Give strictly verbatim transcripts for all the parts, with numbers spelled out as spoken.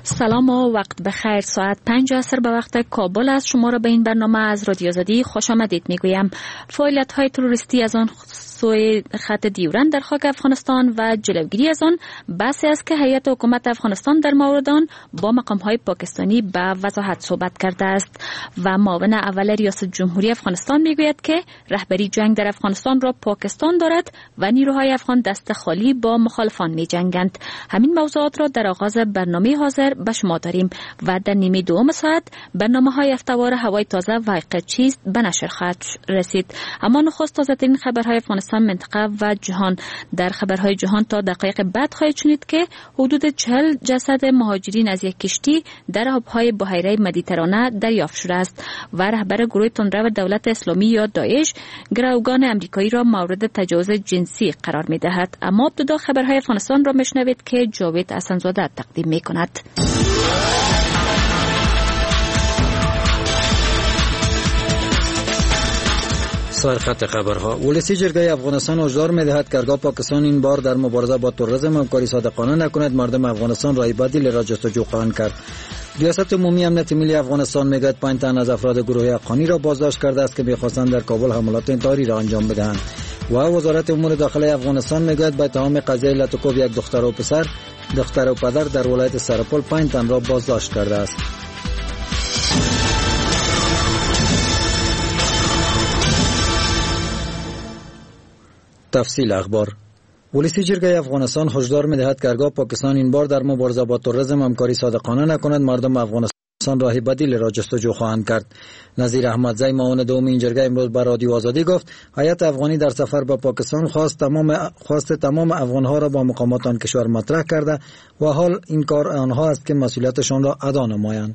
سلام و وقت بخیر. ساعت پنج عصر به وقت کابل است. شما را به این برنامه از رادیو آزادی خوش آمدید میگویم. فعالیت های تروریستی از آن سوی خط دیورند در خاک افغانستان و جلوگیری از آن بحثی است که هیئت حکومت افغانستان در مورد آن با مقام های پاکستانی به وضاحت صحبت کرده است و معاون اول ریاست جمهوری افغانستان میگوید که رهبری جنگ در افغانستان را پاکستان دارد و نیروهای افغان دست خالی با مخالفان می جنگند. همین موضوعات را در آغاز برنامه حاضر به شما داریم و در نیمه دوم ساعت برنامه های هفته‌وار هوای تازه و حقیقت چیست به نشر خواهد رسید. اما نخست تازه ترین خبرهای افغانستان، منطقه و جهان. در خبرهای جهان تا دقایق بعد خواهید شنید که حدود چهل جسد مهاجرین از یک کشتی در آبهای بحیره مدیترانه دریافت شده است و رهبر گروه تندرو دولت اسلامی یا داعش گروگان امریکایی را مورد تجاوز جنسی قرار می دهد. اما ابتدا خبرهای افغانستان را میشنوید که جاوید حسن‌زاده تقدیم می کند. سرخط خبرها. ولسی جرگه افغانستان هشدار می‌دهد که هرگاه پاکستان این بار در مبارزه با تروریسم همکاری صادقانه نکند، مردم افغانستان راه بدیل را جستجو خواهند کرد. ریاست عمومی امنیت ملی افغانستان میگوید پنج تن از افراد گروه افغانی را بازداشت کرده است که می‌خواستند در کابل حملات انتحاری را انجام بدهند. و وزارت امور داخلی افغانستان میگوید به اتهام قضیه لطکوب یک دختر و پسر، دختر و پدر در ولایت سرپل پنج تن را بازداشت کرده است. تفصیل اخبار. ولسی جرگه افغانستان هشدار می‌دهد که هرگاه پاکستان این بار در مبارزه با تروریسم همکاری صادقانه نکند، مردم افغانستان راه بدیل را جستجو خواهند کرد. نظیر احمدزی معاون دوم این جرگه امروز به رادیو آزادی گفت هیئت افغانی در سفر به پاکستان خواست تمام خواست تمام افغان‌ها را با مقامات آن کشور مطرح کرده و حال این کار آنها است که مسئولیتشان را ادا نمایند.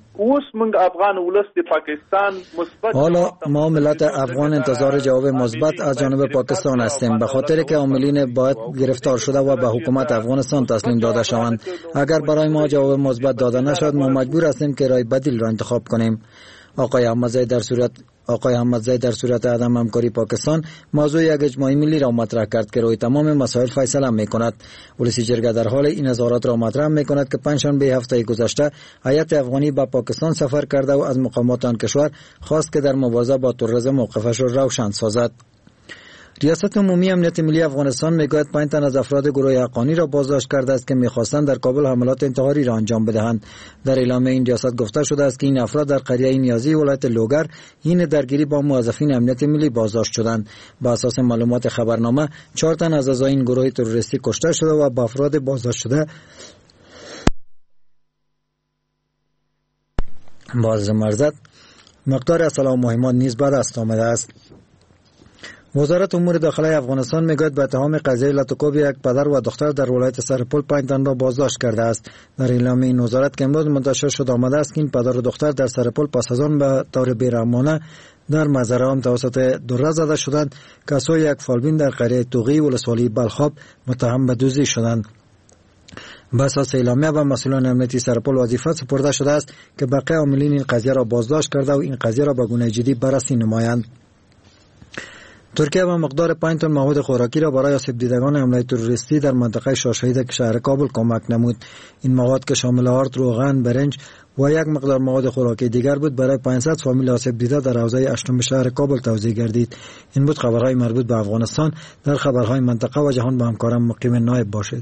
حالا ما ملت افغان انتظار جواب مثبت از جانب پاکستان هستیم، به خاطر که عاملین باید گرفتار شده و به حکومت افغانستان تسلیم داده شوند. اگر برای ما جواب مثبت داده نشد، ما مجبور هستیم که راه بدیل را انتخاب کنیم. آقای احمدزی در صورت آقای احمدزی در صورت عدم همکاری پاکستان موضوع یک اجماع ملی را مطرح کرد که روی تمام مسائل فیصله می‌کند. ولسی جرگه در حال این نظارات را مطرح می‌کند که پنجشنبه هفته گذشته هیئت افغانی به پاکستان سفر کرده و از مقامات آن کشور خواست که در مبارزه با تروریسم موقفش را روشن سازد. ریاست عمومی امنیت ملی افغانستان میگوید پنج تن از افراد گروه حقانی را بازداشت کرده است که میخواستند در کابل حملات انتحاری را انجام بدهند. در اعلامیه این ریاست گفته شده است که این افراد در قریه نیازی ولایت لوگر حین درگیری با موظفین امنیت ملی بازداشت شدند. بر اساس معلومات خبرنامه چهار تن از اعضای این گروه تروریستی کشته شده و به افراد بازداشت شده باز مرزت مقدار اسلحه و مهمات نیز به دست آمده است. وزارت امور داخلی افغانستان میگوید به اتهام قضیه لطکوب یک پدر و دختر در ولایت سرپل پنج تن را بازداشت کرده است. در اعلامیه این وزارت که امروز منتشر شد آمده است که این پدر و دختر در سرپل پس از آن به طور بیرحمانه در مزرعه آن توسط دره زده شدند که سوی یک فالبین در قریه توغی ولسوالی بلخاب متهم به دزدی شدند. به اساس اعلامیه به مسئولان امنیتی سرپل وظیفه سپرده شده است که بقیه عاملین این قضیه را بازداشت کرده و این قضیه را به گونه جدی بررسی نمایند. ترکیه با مقدار پنج تن مواد خوراکی را برای آسیب دیدگان حمله تروریستی در منطقه شاهشهید شهر کابل کمک نمود. این مواد که شامل آرد، روغن، برنج و یک مقدار مواد خوراکی دیگر بود برای پانصد فامیل آسیب دیده در حوزه اشتم شهر کابل توزیع گردید. این بود خبرهای مربوط به افغانستان. در خبرهای منطقه و جهان با همکارم مقیم نایب باشید.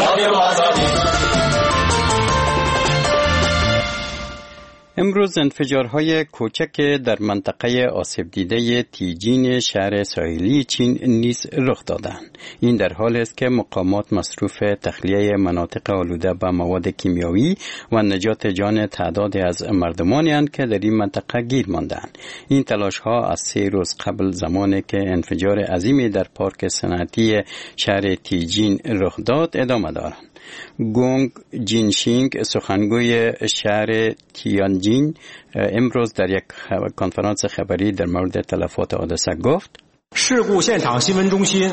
امروز انفجارهای کوچک در منطقه آسیب دیده تیجین شهر ساحلی چین نیز رخ دادند. این در حالی است که مقامات مصروف تخلیه مناطق آلوده به مواد کیمیایی و نجات جان تعدادی از مردمانی اند که در این منطقه گیر ماندند. این تلاش ها از سه روز قبل زمانی که انفجار عظیمی در پارک صنعتی شهر تیجین رخ داد ادامه دارند. گونگ جینشینگ سخنگوی شهر تیانجین امروز در یک کنفرانس خبری در مورد تلفات حادثه گفت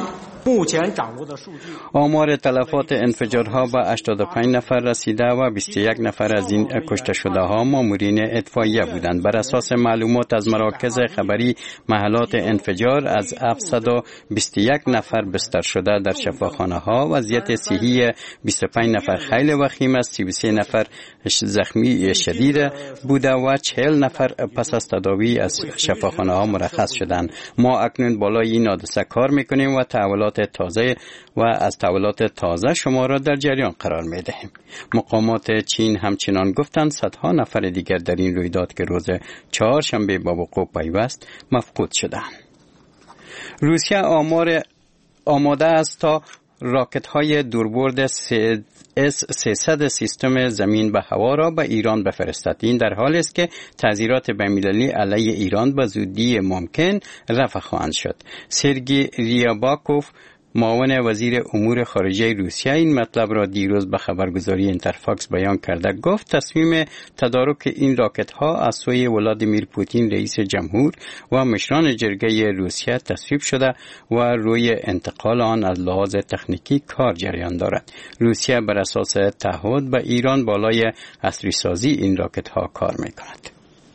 آمار تلفات انفجارها به هشتاد و پنج نفر رسیده و بیست و یک نفر از این کشته شده ها مامورین اطفائیه بودند. بر اساس معلومات از مراکز خبری محلات انفجار، از هفتصد و بیست و یک نفر بستر شده در شفاخانه ها. وضعیت صحی بیست و پنج نفر خیلی وخیم است. سی و سه نفر زخمی شدید بوده و چهل نفر پس از تداوی از شفاخانه ها مرخص شدند. ما اکنون بالای این حادثه کار میکنیم و تحولات تازه و از تحولات تازه شما را در جریان قرار می دهیم. مقامات چین همچنان گفتند صدها نفر دیگر در این رویداد که روز چهارشنبه با وقوع پیوست مفقود شدند. روسیه آمار آماده است تا راکت های دوربرد اس سیصد سیستم زمین به هوا را به ایران بفرستد. این در حالی است که تعزیرات بین‌المللی علیه ایران به زودی ممکن رفع خواهند شد. سرگئی ریاباکوف، معاون وزیر امور خارجه روسیه، این مطلب را دیروز به خبرگزاری اینترفاکس بیان کرده. گفت تصمیم تدارک این راکت ها از سوی ولادیمیر پوتین رئیس جمهور و مشران جرگه روسیه تصویب شده و روی انتقال آن از لحاظ تکنیکی کار جریان دارد. روسیه بر اساس تعهد به ایران بالای عصری سازی این راکت ها کار میکند.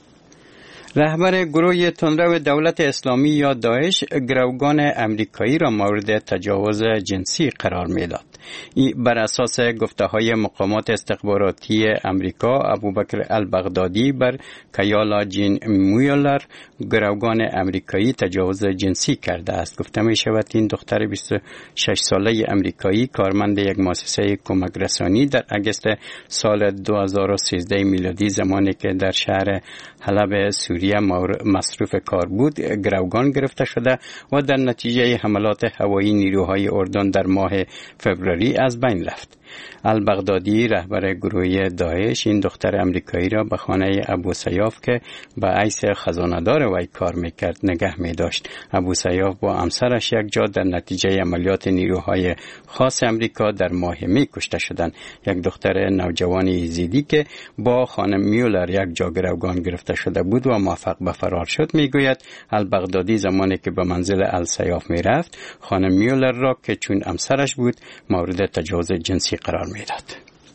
رهبر گروه تندرو دولت اسلامی یا داعش گروگان امریکایی را مورد تجاوز جنسی قرار میداد. بر اساس گفته‌های مقامات استخباراتی امریکا، ابوبکر البغدادی بر کایالا جین مویلر گروگان امریکایی تجاوز جنسی کرده است. گفته می شود این دختر بیست و شش ساله امریکایی کارمند یک مؤسسه کمک رسانی در اگست سال دو هزار و سیزده میلادی، زمانی که در شهر حلب سوریه مصروف کار بود، گروگان گرفته شده و در نتیجه حملات هوایی نیروهای اردن در ماه فوریه از بین رفت. البغدادی رهبر گروه داعش این دختر امریکایی را به خانه ابو سیاف که به حیث خزانه‌دار وی کار میکرد نگه میداشت. ابو سیاف با همسرش یک جا در نتیجه عملیات نیروهای خاص امریکا در ماه می کشته شدند. یک دختر نوجوان یزیدی که با خانم میولر یک جا گروگان گرفته شده بود و موفق به فرار شد. میگوید البغدادی زمانی که به منزل السیاف میرفت، خانم میولر را که چون همسرش بود مورد تجاوز جنسی قرار میداد.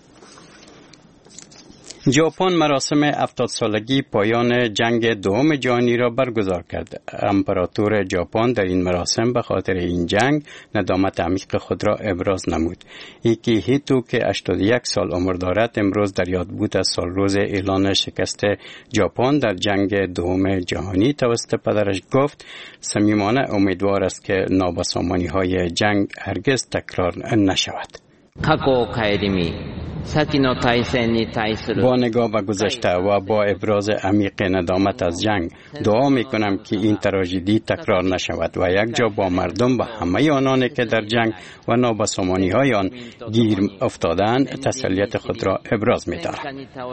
ژاپن مراسم هفتاد سالگی پایان جنگ دوم جهانی را برگزار کرد. امپراتور ژاپن در این مراسم به خاطر این جنگ ندامت عمیق خود را ابراز نمود. ایکی هیتو که هشتاد و یک سال عمر دارد امروز در یاد بود از سال روز اعلان شکست ژاپن در جنگ دوم جهانی توسط پدرش گفت صمیمانه امیدوار است که نابسامانی های جنگ هرگز تکرار نشود. با نگاه به گذشته و با ابراز عمیق ندامت از جنگ دعا می کنم که این تراژدی تکرار نشود و یک جا با مردم و همه آنانی که در جنگ و نابسامانی های آن گیر افتادند تسلیت خود را ابراز می دارم.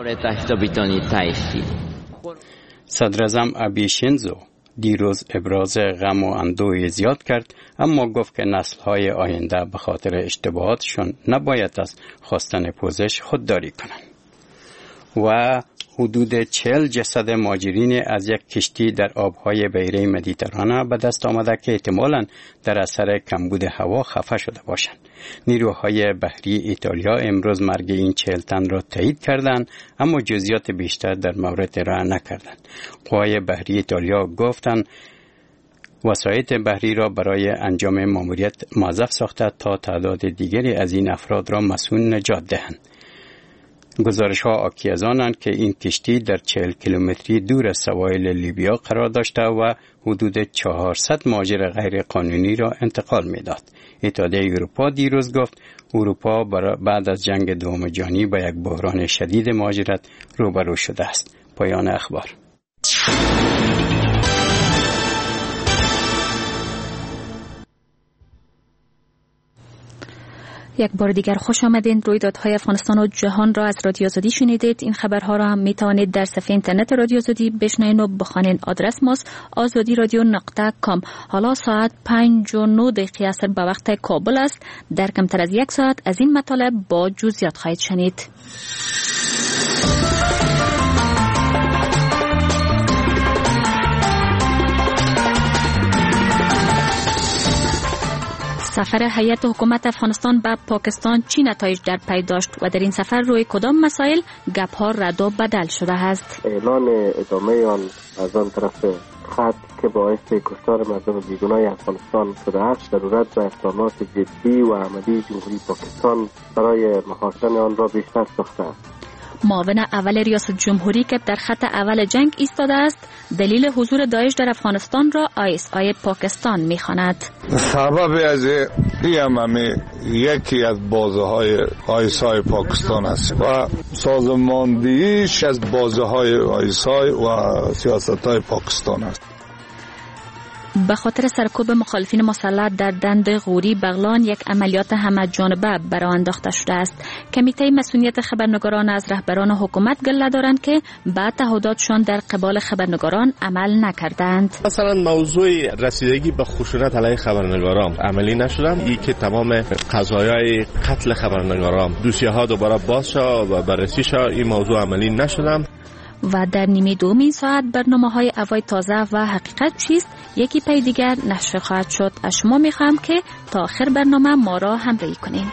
صدر اعظم آبی شینزو دیروز ابراز غم و اندوه زیاد کرد، اما گفت که نسل‌های آینده به خاطر اشتباهاتشون نباید از خواستن پوزش خودداری کنند. و حدود چهل جسد مهاجرین از یک کشتی در آبهای بحیره مدیترانه به دست آمده که احتمالاً در اثر کمبود هوا خفه شده باشند. نیروهای بحری ایتالیا امروز مرگ این چهل تن را تایید کردند، اما جزئیات بیشتر در مورد ارائه نکردند. قوای بحری ایتالیا گفتند وسایط بحری را برای انجام ماموریت موظف ساخته تا تعداد دیگری از این افراد را مسئول نجات دهند. گزارش ها آکی از آنند که این کشتی در چهل کیلومتری دور از سواحل لیبیا قرار داشته و حدود چهارصد مهاجر غیر قانونی را انتقال میداد. اتحادیه اروپا دیروز گفت اروپا بعد از جنگ دوم جهانی با یک بحران شدید مهاجرت روبرو شده است. پایان اخبار. یک بار دیگر خوش آمدین. رویدادهای افغانستان و جهان را از رادیو آزادی شنیدید. این خبرها را هم می توانید در صفحه اینترنت رادیو آزادی بشنوید و بخوانید. آدرس ماست آزادی رادیو نقطه کام. حالا ساعت پنج و نه دقیقه عصر به وقت کابل است. در کمتر از یک ساعت از این مطالب با جزئیات خواهید شنید. سفر هیئت حکومت افغانستان به پاکستان چی نتایج در پی داشت و در این سفر روی کدام مسائل گپ‌ها رد و بدل شده است؟ اعلان ادامه آن از آن طرف خط که باعث کشتار مردم بیگناه افغانستان شده است، ضرورت به اقدامات جدی و عملی جمهوری پاکستان برای مهار کردن آن را بیشتر ساخته است. معاون اول ریاست جمهوری که در خط اول جنگ ایستاده است، دلیل حضور داعش در افغانستان را آی اس آی پاکستان می‌خواند. سبب از این همه یکی از بازه‌های آی اس آی پاکستان است و سازماندهیش از بازه‌های آی اس آی و سیاست‌های پاکستان است. به خاطر سرکوب مخالفین مسلح در دند غوری بغلان یک عملیات همه جانبه برآ انداخته شده است. کمیته مسئولیت خبرنگاران از رهبران حکومت گله دارند که به تعهداتشان در قبال خبرنگاران عمل نکردند. مثلا موضوع رسیدگی به خشونت علیه خبرنگاران عملی نشدند. این که تمام قضایای قتل خبرنگاران دوسیه ها دوباره باز شد و بررسی شد، این موضوع عملی نشدند. و در نیمه دوم این ساعت برنامه های اوای تازه و حقیقت چیست یکی پی دیگر نشر خواهد شد. از شما میخوام که تا آخر برنامه ما را همراهی کنین.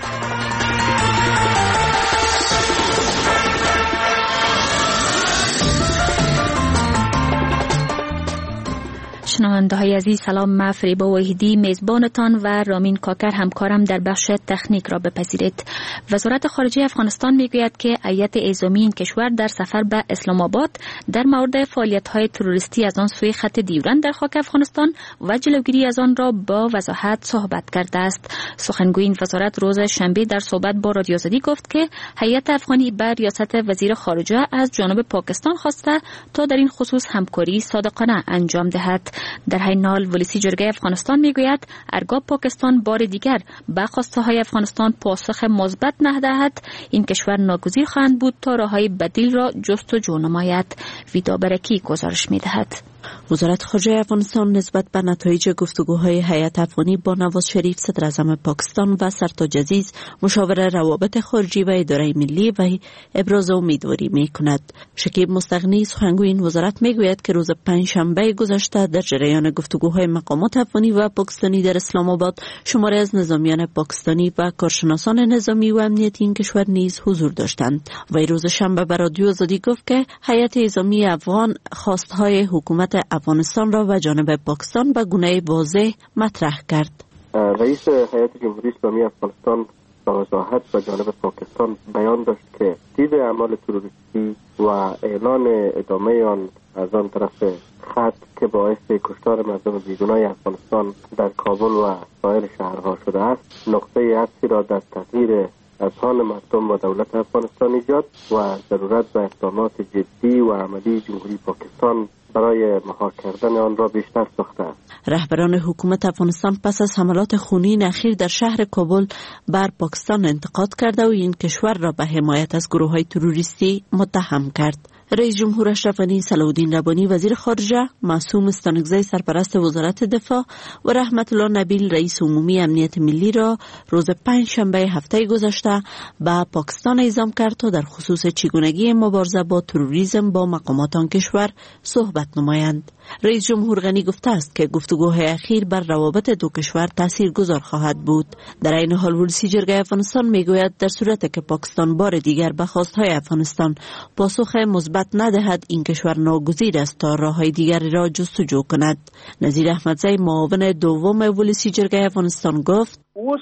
شنونده های عزیز سلام، من فریبا وحیدی میزبانتان و رامین کاکر همکارم در بخش تکنیک را بپذیرید. وزارت خارجه افغانستان میگوید که هیئت اعزامی این کشور در سفر به اسلام آباد در مورد فعالیت های تروریستی از آن سوی خط دیورند در خاک افغانستان و جلوگیری از آن را با وضاحت صحبت کرده است. سخنگوی این وزارت روز شنبه در صحبت با رادیو آزادی گفت که هیئت افغانی بر ریاست وزیر خارجه از جانب پاکستان خواسته تا در این خصوص همکاری صادقانه انجام دهد. در همین حال ولیسی جرگه افغانستان میگوید هرگاه پاکستان بار دیگر به خواسته های افغانستان پاسخ مثبت ندهد، این کشور ناگزیر خواهند بود تا راههای بدیل را جستجو نماید. ویدا برکی گزارش میدهد. وزارت خارجه افغانستان نسبت به نتایج گفتگوهای هیئت افغانی با نواز شریف صدر اعظم پاکستان و سرتاج عزیز مشاور روابط خارجی و اداره ملی و ابراز امیدواری می کند. شکیب مستغنی سخنگوی این وزارت می گوید که روز پنجشنبه گذشته در جریان گفتگوهای مقامات افغانی و پاکستانی در اسلام آباد شماری از نظامیان پاکستانی و کارشناسان نظامی و امنیتی این کشور نیز حضور داشتند. و روز شنبه به رادیو آزادی گفت که هیئت اعزامی افغان خواستهای حکومت افغانستان را و جانب پاکستان به گونه واضح مطرح کرد. رئیس هیئت جمهوری اسلامی افغانستان با وضاحت به جانب پاکستان بیان داشت که دید اعمال تروریستی و اعلان ادامه آن از آن طرف خط که باعث کشتار مردم بیگناه افغانستان در کابل و سایر شهرها شده است، نقطه عطفی را در تغییر اذهان مردم و دولت افغانستان ایجاد و ضرورت به اقدامات جدی و عملی جمهوری پاکستان برای مهار کردن آن را بیشتر ساخته است. رهبران حکومت افغانستان پس از حملات خونین اخیر در شهر کابل بر پاکستان انتقاد کرده و این کشور را به حمایت از گروه‌های تروریستی متهم کرد. رئیس جمهور اشرف غنی، صلاح الدین ربانی وزیر خارجه، معصوم استانکزی سرپرست وزارت دفاع و رحمت الله نبیل رئیس عمومی امنیت ملی را روز پنج شنبه هفته گذشته به پاکستان اعزام کرد تا در خصوص چگونگی مبارزه با تروریسم با مقامات آن کشور صحبت نمایند. رئیس جمهور غنی گفته است که گفتگوهای اخیر بر روابط دو کشور تاثیرگذار خواهد بود. در این حال ولیسی جرگه افغانستان میگوید در صورتی که پاکستان بار دیگر به خواستهای افغانستان پاسخ مثبت ندهد، این کشور ناگزیر است تا راههای دیگری را جستجو کند. نظیر احمدزی معاون دوم ولیسی جرگه افغانستان گفت: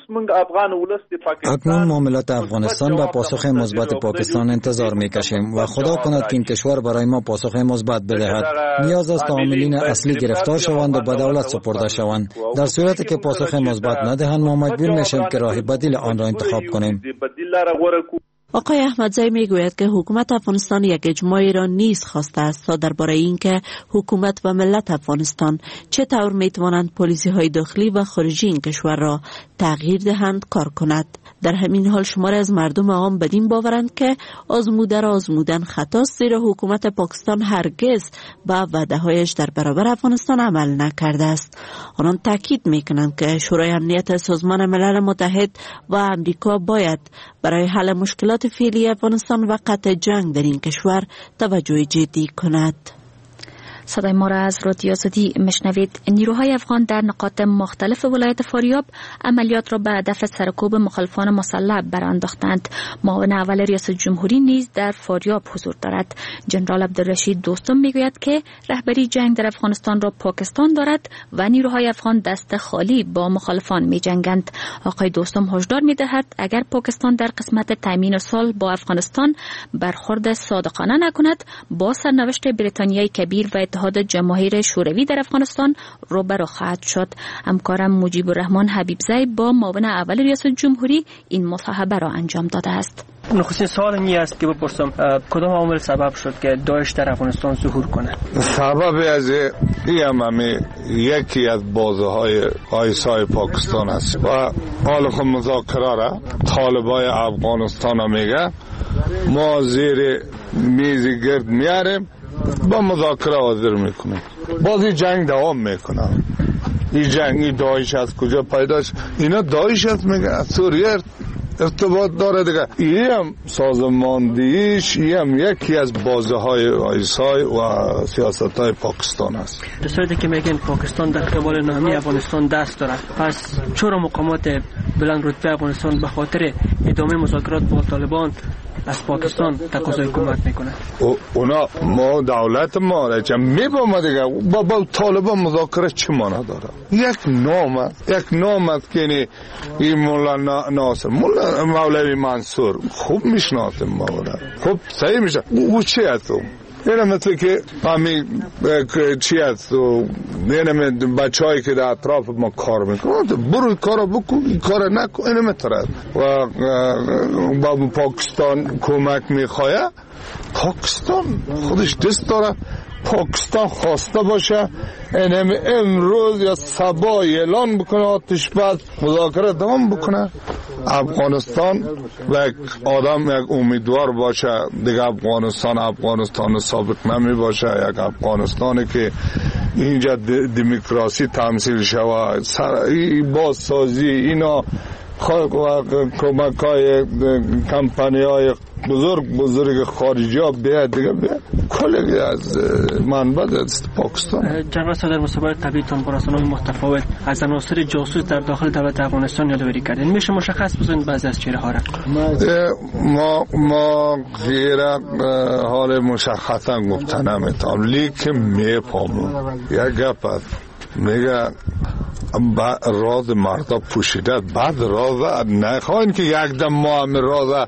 اکنون معاملات افغانستان به پاسخ مثبت پاکستان انتظار میکشیم و خدا کند که این کشور برای ما پاسخ مثبت بدهد. نیاز است عاملین اصلی گرفتار شوند و به دولت سپرده شوند. در صورتی که پاسخ مثبت ندهند ما مجبور میشیم که راه بدیل آن را انتخاب کنیم. آقای احمدزی میگوید که حکومت افغانستان یک اجماعی را نیز خواسته است تا درباره اینکه حکومت و ملت افغانستان چطور میتوانند پالیسی های داخلی و خارجی این کشور را تغییر دهند کار کند. در همین حال شماری از مردم عام بدین باورند که آزموده را آزمودن خطاست، زیرا حکومت پاکستان هرگز به وعده‌هایش در برابر افغانستان عمل نکرده است. آنان تاکید میکنند که شورای امنیت سازمان ملل متحد و امریکا باید برای حل مشکلات فعلی افغانستان و قطع جنگ در این کشور توجه جدی کند. صدای ما را از رادیو آزادی میشنوید. نیروهای افغان در نقاط مختلف ولایت فاریاب عملیات را به هدف سرکوب مخالفان مسلح برانداختند. معاون اول ریاست جمهوری نیز در فاریاب حضور دارد. جنرال عبدالرشید دوستم میگوید که رهبری جنگ در افغانستان را پاکستان دارد و نیروهای افغان دست خالی با مخالفان می جنگند. آقای دوستم هشدار می دهد اگر پاکستان در قسمت تامین سال با افغانستان برخورد صادقانه نکند، با سرنوشت بریتانیای کبیر و اتحاد جماهیر شوروی در افغانستان روبرو خواهد شد. همکارم مجیب الرحمن حبیبزی با معاون اول ریاست جمهوری این مصاحبه را انجام داده است. نخستین سوال این است که بپرسم کدام عامل سبب شد که داعش در افغانستان ظهور کنه؟ سبب از این همه یکی از بازوهای آیسای پاکستان است و حال خود مذاکره را طالبای افغانستان میگه ما زیر میز گرد میاریم با مذاکره حاضر میکنیم. بازی جنگ دوام میکنه. این جنگی داعش از کجا پیدا شد؟ اینا داعش است میگه سوریه ارتباط داره دیگه. این هم سازماندهیش این هم یکی از بازوهای آیسای و سیاست های پاکستان است. در صورتی که میگن پاکستان در قبال نامی افغانستان دست داره، پس چرا مقامات بلند رتبه افغانستان به خاطر ادامه مذاکرات با طالبان از پاکستان تقاضای کمک میکنه؟ اونا ما دولت ما را چه میبامه دیگه با, با طالبان مذاکره چه معنی داره؟ یک نام است یک نام است که این مولا ناصر مولا مولوی منصور خوب میشناسیم ما را خوب صحیح میشه. او چی است؟ اینه مثل که همین چی هست و اینه بچه هایی که در اطراف ما کار میکنن برو کارو بکن این کار نکن اینه مثل و با پاکستان کمک میخواه پاکستان خودش دست داره پاکستان خواسته باشه اینم امروز یا صبح اعلان بکنه آتش بس مذاکره دوام بکنه. افغانستان و یک آدم یک امیدوار باشه دیگه افغانستان افغانستان ثابت نمی باشه. یک افغانستانی که اینجا دموکراسی تمثیل شود بازسازی اینا کمک های کمپانی های بزرگ بزرگ خارجی ها بیاد دیگه بیاد کلی از منبع است پاکستان. جنرال صدر مسابقه طبیعتان با رسانه‌های متفاوت از عناصر جاسوس در داخل دولت افغانستان یادآوری کردین. میشه مشخص بزنید بعضی از چهره ها را؟ ما ما غیر حال مشخصا گفتن نمیتونم لیکن میفهمم یک گپ است میگه راز مردا پوشیده بعد راز نخواهیم که یک دم ما هم راز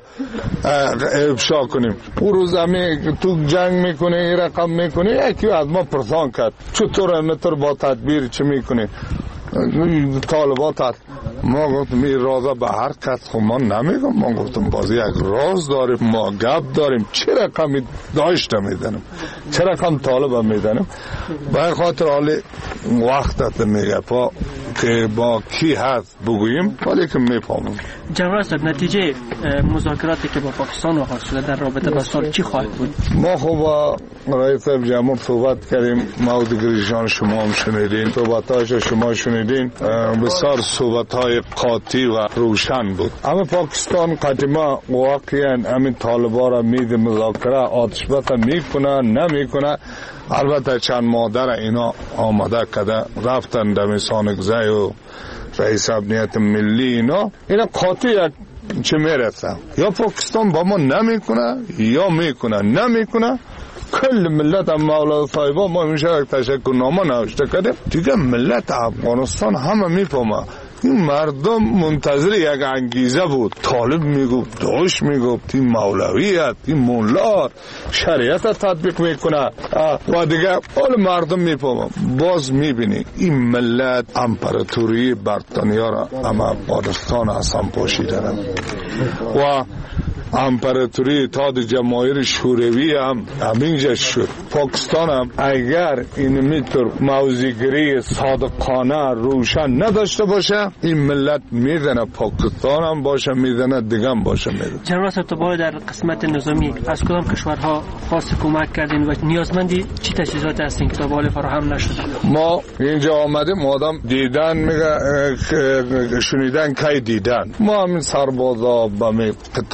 افشا کنیم. او روز همی تو جنگ میکنه این رقم میکنه یکی از ما پرسان کرد چطور متر با تدبیر چه میکنه طالبات هست. ما گفتم این رازا به هر کس خب ما نمیگم. ما گفتم بازی یک راز داریم ما گپ داریم چه رقمی داشته میدنم چه رقم طالب میدنم به خاطر حالی وقتت میگه پا که با کی هست بگوییم ولی که میفهمم. جنرال صاحب نتیجه مذاکراتی که با پاکستان آغاز شده در رابطه با سال چی خواهد بود؟ ما خب با رئیس جمهور صحبت کردیم موضوع گریشان شما هم شنیدین صحبتاش شما شنیدین بسیار صحبتهای قاطی و روشن بود. اما پاکستان قدیما واقعا همین طالبا را مید مذاکره آتش بس میکنه نمیکنه. البته چند مادر اینا آماده کده رفتن دمیسان گزی و رئیس امنیت ملی اینا اینا قاطی یک چه میرسه یا پاکستان با ما نمیکنه یا میکنه نمیکنه. کل ملت هم مولا صاحبا ما میشه یک تشکر نامه نوشته کردیم دیگه ملت افغانستان همه میفهمه این مردم منتظر یک انگیزه بود. طالب میگفت داعش میگفت این مولویت این مولا شریعت تطبیق میکنه و دیگه حال مردم میفهمه. باز میبینی این ملت امپراتوری بریتانیا را هم افغانستان اصلا پاشیدن و امپراتوری اتحاد جماهیر شوروی هم همینجا شد. پاکستان هم اگر این میتر موضع‌گیری صادقانه روشن نداشته باشه این ملت میدنه پاکستان هم باشه میدنه دیگه هم باشه میدنه. جنرال صاحب تو در قسمت نظامی از کدام کشورها خاص کمک کردین و نیازمندی چی تجهیزات هستین که تا به حال فراهم نشده؟ ما اینجا آمدیم آدم دیدن میگه شنیدن کی دیدن ما همین سربازا با می قطعات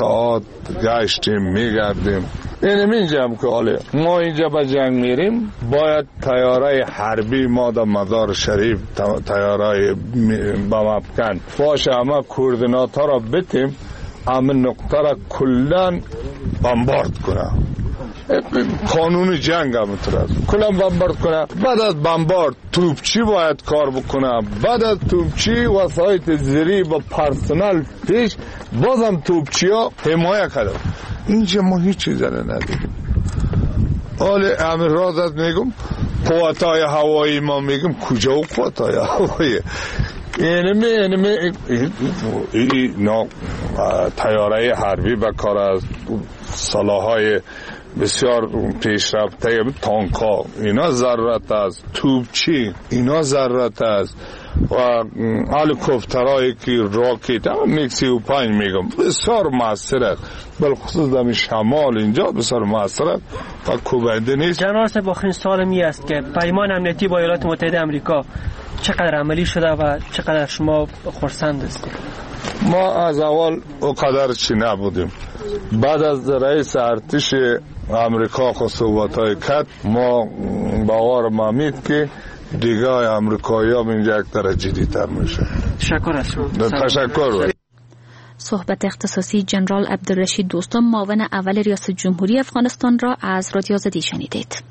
گشتیم میگردیم. این اینجا هم که حاله ما اینجا به جنگ میریم باید تیاره حربی ما در مزار شریف تیاره بمافکن باشه، اما کوردینات ها را بتیم اما نقطه را کلن بمبارد کنه. قانون جنگ هم میتونه کلن بمبارد کنه. بعد از بمبارد توپچی باید کار بکنه. بعد از توپچی وسایط زیری با پرسنل پیش بازم توپچی ها حمایه کرده. اینجا ما هیچ چیز نداریم. حالا همین رازت میگم قوتای هوایی ما میگم کجا و قوتای هوایی اینمی اینمی اینا تیاره حربی به کار از سلاحهای بسیار پیشرفته تانکا اینا ضرورت است، توپچی اینا ضرورت است و هلیکوپترایی که راکت هم میکسی و پنج میگم بسیار موثر است، بالخصوص در شمال اینجا بسیار موثر است و کوبنده نیست. جنرال صاحب آخرین سوال می است که پیمان امنیتی با ایالات متحده آمریکا چقدر عملی شده و چقدر شما خرسند هستید؟ ما از اول اونقدر چی نبودیم. بعد از رئیس ارتش امریکا صحبت‌های کرد ما باور مامید که دیگه امریکایی هم اینجا یک درجه جدی‌تر میشه. تشکر از شما. تشکر. صحبت اختصاصی جنرال عبدالرشید دوستم معاون اول ریاست جمهوری افغانستان را از رادیو آزادی شنیدید.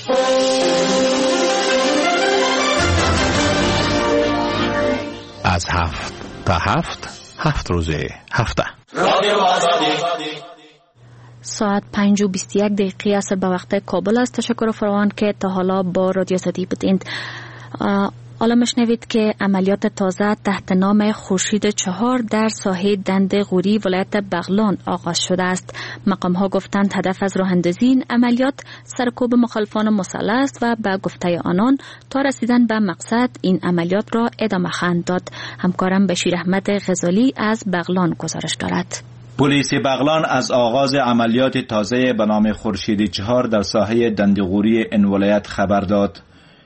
از هفت تا هفت هفت روزه هفته رادیو آزادی. ساعت پنج و بیست و یک دقیقه است به وقت کابل است. تشکر فراوان که تا حالا با رادیو آزادی بودید. حالا مشنوید که عملیات تازه تحت نام خورشید چهار در ساحه دند غوری ولایت بغلان آغاز شده است. مقام ها گفتند هدف از راه اندازی این عملیات سرکوب مخالفان مسلح است و به گفته آنان تا رسیدن به مقصد این عملیات را ادامه خواهند داد. همکارم بشیر احمد غزالی از بغلان گزارش دارد. پلیس بغلان از آغاز عملیات تازه به نام خورشید چهار در ساحه دند غوری این ولایت خبر داد.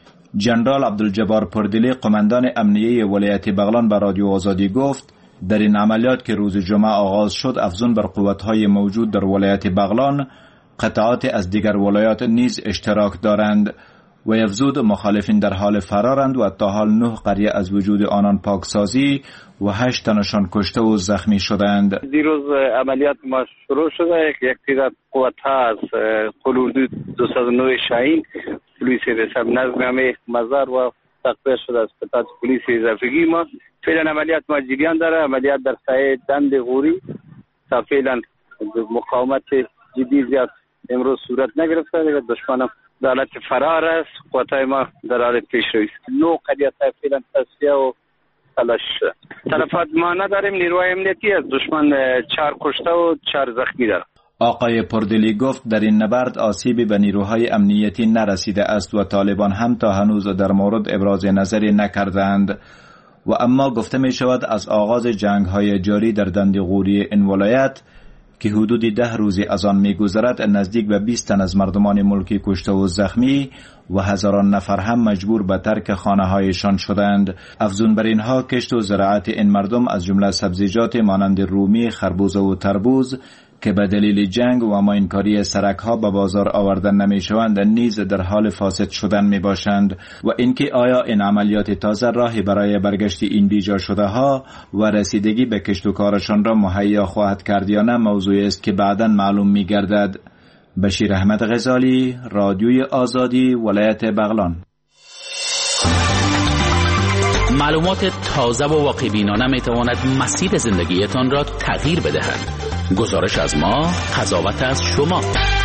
جنرال عبدالجبار پردلی قماندان امنیه ولایت بغلان به رادیو آزادی گفت در این عملیات که روز جمعه آغاز شد افزون بر قوت‌های موجود در ولایت بغلان قطعات از دیگر ولایات نیز اشتراک دارند و افزود مخالفین در حال فرارند و تا حال نه قریه از وجود آنان پاکسازی و هشت تنشان کشته و زخمی شدند. دیروز عملیات ما شروع شده که یک تعداد قوت‌ها از قلوردو دویست و نه شاهین پلیس رسم نظم مزار و تقویه شده از قطعات پلیس اضافگی ما. فعلا عملیات ما جریان داره. عملیات در ساحه دند غوری تا فعلا مقاومت جدی زیاد امروز صورت نگرفته. دشمن در حالت فرار است. قوت‌های ما در حال پیشروی است. نو قضیه فعلا تصفیه و تلاش شده. تلفات ما نداریم. نیروهای امنیتی از دشمن چهار کشته و چهار زخمی داره. آقای پردلی گفت در این نبرد آسیبی به نیروهای امنیتی نرسیده است و طالبان هم تا هنوز در مورد ابراز نظری نکردند و اما گفته می شود از آغاز جنگ های جاری در دند غوری این ولایت که حدودی ده روزی از آن می گذرد نزدیک به بیست تن از مردمان ملکی کشته و زخمی و هزاران نفر هم مجبور به ترک خانه هایشان شدند. افزون بر اینها کشت و زراعت این مردم از جمله سبزیجات مانند رومی، خربوزه و تربوز که به دلیل جنگ و ماینکاری سرک ها به بازار آوردن نمی شوند نیز در حال فاسد شدن می باشند و اینکه آیا این عملیات تازه راهی برای برگشت این بیجا شده ها و رسیدگی به کشت و کارشان را مهیا خواهد کرد یا نه موضوعی است که بعداً معلوم می گردد. بشیر احمد غزالی، رادیوی آزادی، ولایت بغلان. معلومات تازه و واقع بینانه می تواند مسیر زندگیتان را تغییر بدهد. گزارش از ما، قضاوت از شما.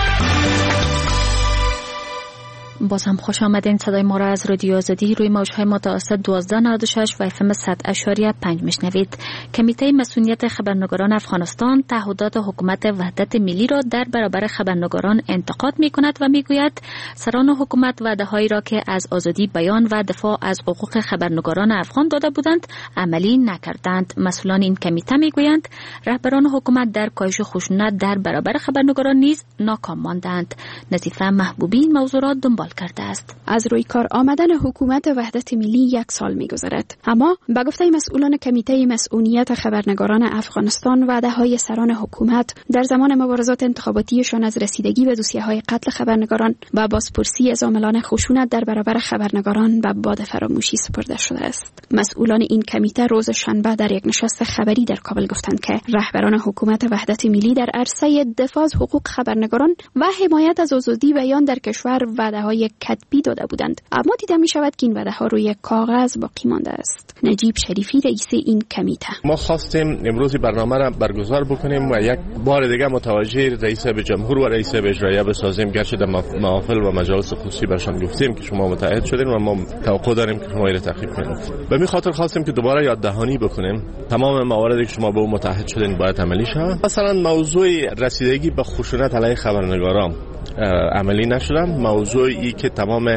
باز هم خوش آمدین. صدای ما را از رادیو آزادی روی موجهای متوسط دوازده نود و شش و اف ام صد اشاریه پنج میشنوید. کمیته مسئولیت خبرنگاران افغانستان تعهدات حکومت وحدت ملی را در برابر خبرنگاران انتقاد می کند و می گوید سران حکومت وعده هایی را که از آزادی بیان و دفاع از حقوق خبرنگاران افغان داده بودند عملی نکردند. مسئولان این کمیته می گویند رهبران حکومت در کاهش خشونت در برابر خبرنگاران نیز ناکام ماندند. نظیفه محبوبی موضوع را دنبال کرده است. از روی کار آمدن حکومت وحدت ملی یک سال می‌گذرد، اما به گفته مسئولان کمیته مسئولیت خبرنگاران افغانستان، وعده‌های سران حکومت در زمان مبارزات انتخاباتیشان از رسیدگی به دوسیه‌های قتل خبرنگاران و بازپرسی از عاملان خشونت در برابر خبرنگاران به باد فراموشی سپرده شده است. مسئولان این کمیته روز شنبه در یک نشست خبری در کابل گفتند که رهبران حکومت وحدت ملی در عرصه دفاع از حقوق خبرنگاران و حمایت از آزادی بیان در کشور وعده‌های کتبی داده بودند، اما دیده می‌شود که این وعده‌ها روی کاغذ باقی مانده است. نجیب شریفی رئیس این کمیته: ما خواستیم امروز برنامه را برگزار بکنیم و یک بار دیگه متوجه رئیس به جمهور و رئیس به اجرایه بسازیم، گرچه در محافل و مجالس خصوصی برشان گفتیم که شما متحد شدین و ما توقع داریم که شما را تعقیب کنید. به می خاطر خواستیم که دوباره یاد دهانی بکنیم تمام مواردی که شما به اون متحد شدین باید عملی شود. مثلا موضوع رسیدگی به خشونت علیه خبرنگاران عملی نشدم، موضوعی که تمام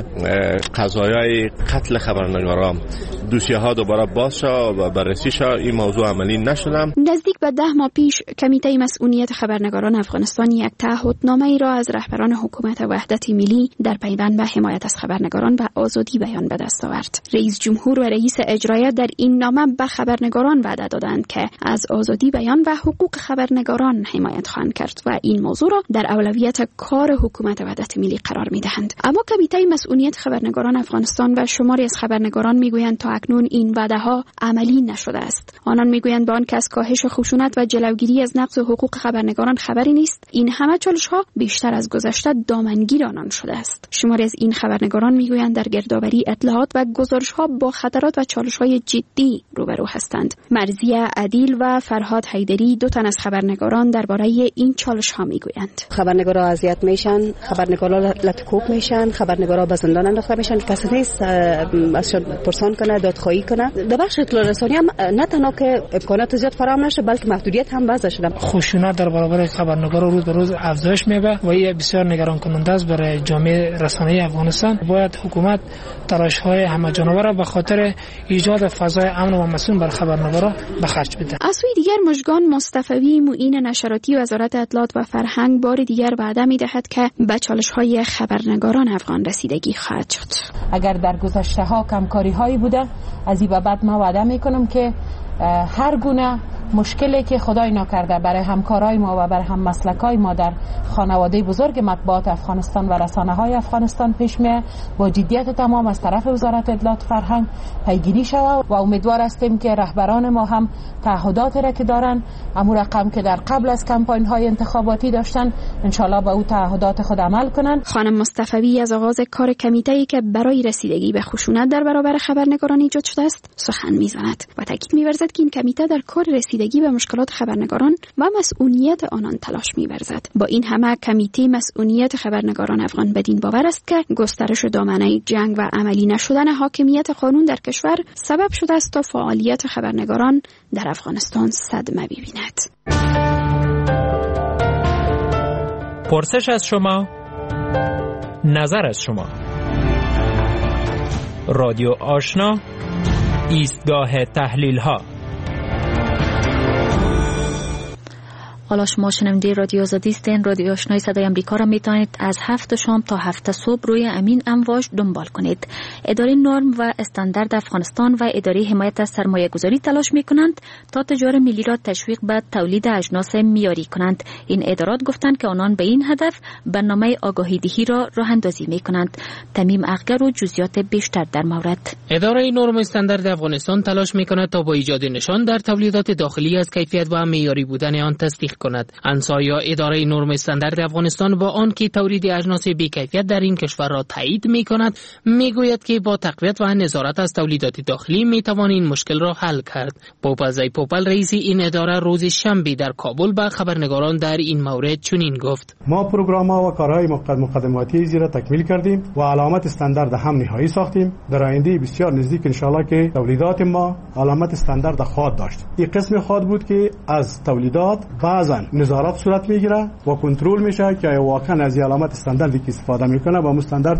قضایای قتل خبرنگاران دوسیه ها دوباره باز شد و بررسی شد، این موضوع عملی نشدم. نزدیک به ده ماه پیش کمیته مسئولیت خبرنگاران افغانستان یک تعهدنامه ای را از رهبران حکومت وحدت ملی در پیوند به حمایت از خبرنگاران و آزادی بیان به دست آورد. رئیس جمهور و رئیس اجرایه در این نامه به خبرنگاران وعده دادند که از آزادی بیان و حقوق خبرنگاران حمایت خواهند کرد و این موضوع را در اولویت کار حکومت وحدت ملی قرار می‌دهند. اما کمیته مسئولیت خبرنگاران افغانستان و شماری از خبرنگاران میگویند تا اکنون این وعده‌ها عملی نشده است. آنان میگویند با آنکه از کاهش خشونت و جلوگیری از نقض حقوق خبرنگاران خبری نیست، این همه چالش‌ها بیشتر از گذشته دامنگیر آنان شده است. شماری از این خبرنگاران میگویند در گردآوری اطلاعات و گزارش‌ها با خطرات و چالش‌های جدی روبرو هستند. مرضیه عدیل و فرهاد حیدری، دو تن از خبرنگاران، درباره این چالش‌ها میگویند: خبرنگارا اذیت میشن، خبرنگارا لطکوب میشن، خبرنگارا به زندان انداخته میشن، کسی نیست ازشون پرسان کنه، دادخواهی کنه. در بخش اطلاع رسانی هم نه تنها که امکانات زیاد فراهم نشه بلکه محدودیت هم وضع شده. خشونت در برابر خبرنگارا روز به روز افزایش می‌یابد و این بسیار نگران کننده است برای جامعه رسانه‌ای افغانستان. باید حکومت تلاش‌های همه جانبه را به خاطر ایجاد فضای امن و مسئول بر خبرنگارا به خرج بده. از سوی دیگر مژگان مصطفی، معین نشراتی وزارت اطلاعات و فرهنگ، بار دیگر وعده می‌دهد که به چالش‌های خبرنگاران افغان رسیدگی خواهد شد. اگر در گذشته‌ها کمکاری‌هایی بوده، از این بعد ما وعده می‌کنم که هر گونه مشکلی که خدای نکرده برای همکارای ما و برای هم مسلکای ما در خانواده بزرگ مطبوعات افغانستان و رسانه‌های افغانستان پیش میاد، با جدیت تمام از طرف وزارت اطلاعات فرهنگ پیگیری شود و امیدوار هستیم که رهبران ما هم تعهداتی را که دارن، امور رقم که در قبل از کمپاین‌های انتخاباتی داشتن، انشالله به او تعهدات خود عمل کنن. خانم مصطفی از آغاز کار کمیته‌ای که برای رسیدگی به خشونت در برابر خبرنگاران ایجاد شده است سخن می‌زند و تاکید می‌ورزد که این کمیته در کار رسیدگی به مشکلات خبرنگاران و مسئولیت آنان تلاش می‌ورزد. با این همه کمیته مسئولیت خبرنگاران افغان بدین باور است که گسترش دامنه جنگ و عملی نشدن حاکمیت قانون در کشور سبب شده است تا فعالیت خبرنگاران در افغانستان صدمه ببیند. پرسش از شما، نظر از شما. رادیو آشنا، ایستگاه تحلیل ها. حالا شما شنونده رادیو آزادی هستین. رادیو آشنای صدای امریکا را میتونید از هفت شام تا هفت صبح روی امین امواج دنبال کنید. اداره نرم و استاندارد افغانستان و اداره حمایت از سرمایه گذاری تلاش میکنند تا تجار ملی را تشویق به تولید اجناس معیاری کنند. این ادارات گفتند که آنان به این هدف برنامه آگاهی دهی را راه اندازی میکنند. تمیم اخگر و جزئیات بیشتر در مورد. اداره نرم استاندارد افغانستان تلاش میکند تا با ایجاد نشان در تولیدات داخلی از کیفیت و معیاری بودن آن تصدیق کند. انسا یا اداره نرم استاندارد افغانستان با آن که تولید اجناس بی‌کیفیت در این کشور را تایید می‌کند، میگوید که با تقویت و نظارت از تولیدات داخلی می‌توان این مشکل را حل کرد. پوپل زی پوپل رئیس این اداره روز شنبه در کابل به خبرنگاران در این مورد چنین گفت: ما پروگرام‌ها و کارهای مقدماتی زیرا تکمیل کردیم و علامت استاندارد هم نهایی ساختیم. در آینده بسیار نزدیک ان شاءالله که تولیدات ما علامت استاندارد خود داشت. این قسم خود بود که از تولیدات بعضا نظارت صورت میگیره و کنترل میشه که واقعا از علامت استانداردی که استفاده میکنه با استاندارد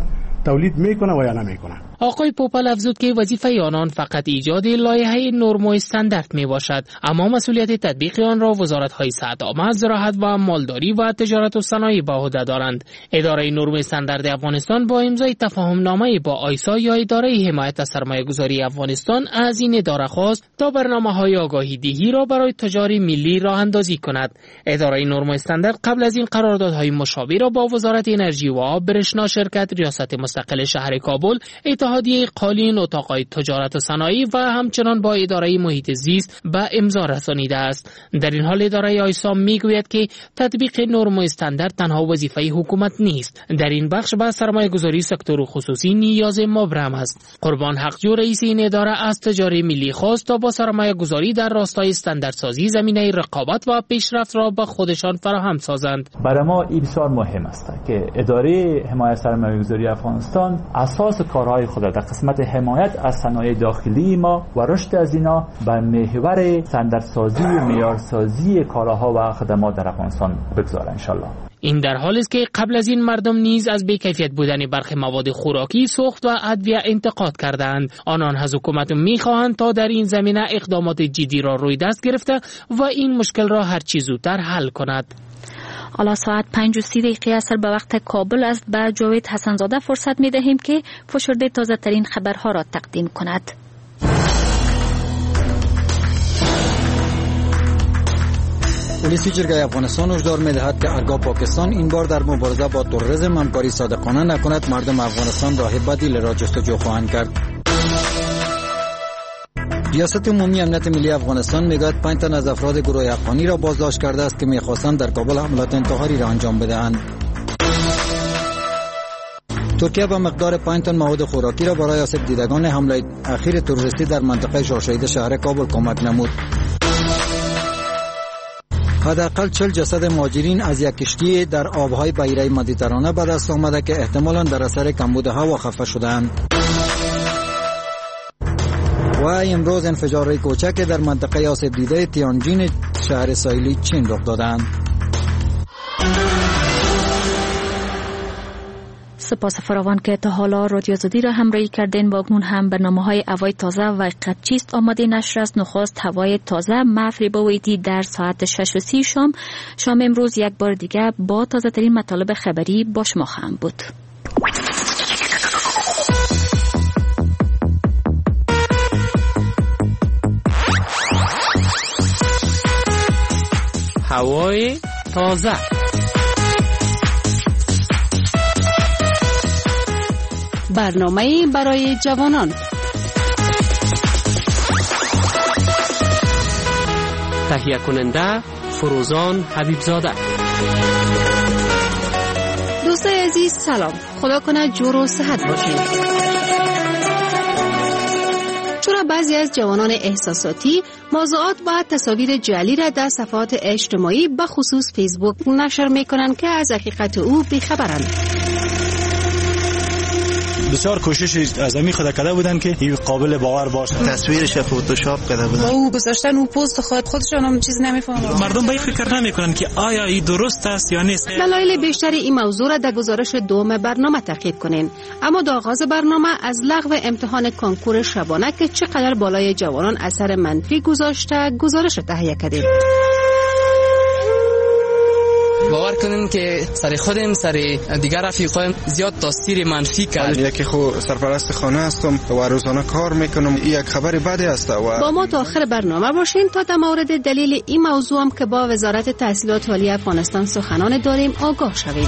تولید میکنه و یا نمیکنه. آقای پوپل افزود که وظیفه آنان فقط ایجاد لایحه نرم و استاندارد می باشد، اما مسئولیت تطبیق آن را وزارت‌های صحت عامه، زراعت و مالداری و تجارت و صنایع به عهده دارند. اداره نرم استاندارد افغانستان با امضای تفاهم‌نامه با آیسا یا اداره حمایت از سرمایه‌گذاری افغانستان از این اداره خواست تا برنامه‌های آگاهی دهی را برای تجار ملی راه اندازی کند. اداره نرم استاندارد قبل از این قراردادهای مشابه را با وزارت انرژی و آب، برشنا شرکت ریاست مستقل شهر کابل، اتحادیه قالین، اتاق‌های تجارت و صنایع و همچنان با اداره محیط زیست به امضا رسانیده است. در این حال اداره آیسا میگوید که تطبیق نرم استاندارد تنها وظیفه حکومت نیست. در این بخش به سرمایه‌گذاری سکتور خصوصی نیاز مبرم است. قربان حقجو رئیس این اداره از تجار ملی خواست تا با سرمایه‌گذاری در راستای استانداردسازی زمینه رقابت و پیشرفت را به خودشان فراهم سازند. برای ما این بسیار مهم است که اداره حمایت سرمایه‌گذاری افغانستان اساس کارهای خود در قسمت حمایت از صنایع داخلی ما و رشد از اینا بر محور استانداردسازی و معیارسازی کالاها و خدمات در افغانستان بگذاره ان شاء الله. این در حالی است که قبل از این مردم نیز از بی‌کیفیت بودن برخی مواد خوراکی، سوخت و ادویه انتقاد کردند. آنان از حکومت می‌خواهند تا در این زمینه اقدامات جدی را روی دست گرفته و این مشکل را هر چه زودتر حل کند. حالا ساعت پنج و سی دقیقه اثر به وقت کابل است. به جاوید حسنزاده فرصت می دهیم که فشرده تازه ترین خبرها را تقدیم کند. پلیس جرگه افغانستان هشدار می دهد که اگر پاکستان این بار در مبارزه با تروریسم همکاری صادقانه نکند، مردم افغانستان راه بدیل را جستجو خواهند کرد. ریاست عمومی امنیت ملی افغانستان میگوید پنج تن از افراد گروه افغانی را بازداشت کرده است که میخواستند در کابل حملات انتحاری را انجام بدهند. ترکیه به مقدار پنج تن مواد خوراکی را برای آسیب دیدگان حمله اخیر تروریستی در منطقه شاهشهید شهر کابل کمک نمود. حداقل چهل جسد مهاجرین از یک کشتی در آبهای بحیره مدیترانه به دست آمده که احتمالاً در اثر کمبود هوا خفه شدند. و امروز انفجارهای کوچک در منطقه آسیب دیده تیانجین شهر ساحلی چین رخ دادند. سپاس فراوان که تا حالا رادیو آزادی را همراهی کردین. با اکنون هم برنامه‌های هوای تازه و قدچیست آماده نشر است. نخست هوای تازه مفری بویدی در ساعت شش و سی شام. شام امروز یک بار دیگه با تازه ترین مطالب خبری با شما خواهم بود. هوای تازه. برنامه برای جوانان. تهیه کننده فروزان حبیبزاده. دوستای عزیز سلام. خدا کنه جور و صحت باشید. چرا بعضی از جوانان احساساتی موضوعات و تصاویر جعلی را در صفحات اجتماعی به خصوص فیسبوک نشر میکنند که از حقیقت او بیخبرند. بسیار کوشش از امی خود کرده بودن که این قابل باور باشه. تصویرش فتوشاپ کرده بودن. او گذاشتن اون پست خود خودشون هم چیز نمیفهمن. مردم به فکر نمیکنن که آیا این درست است یا نیست. دلایل بیشتر این موضوع را در گزارش دوم برنامه تعقیب کنین. اما در آغاز برنامه از لغو امتحان کنکور شبانه که چقدر بالای جوانان اثر منفی گذاشته گزارش تهیه کردیم. باور کنین که سر خودم سر دیگر رفیقایم زیاد تاثیر منفی کرد. یکی خو سرپرست خانه هستم و روزانه کار میکنم. این یک خبر بدی است و با ما تا آخر برنامه باشین تا در مورد دلیل این موضوع هم که با وزارت تحصیلات عالی افغانستان سخنان داریم آگاه شویم.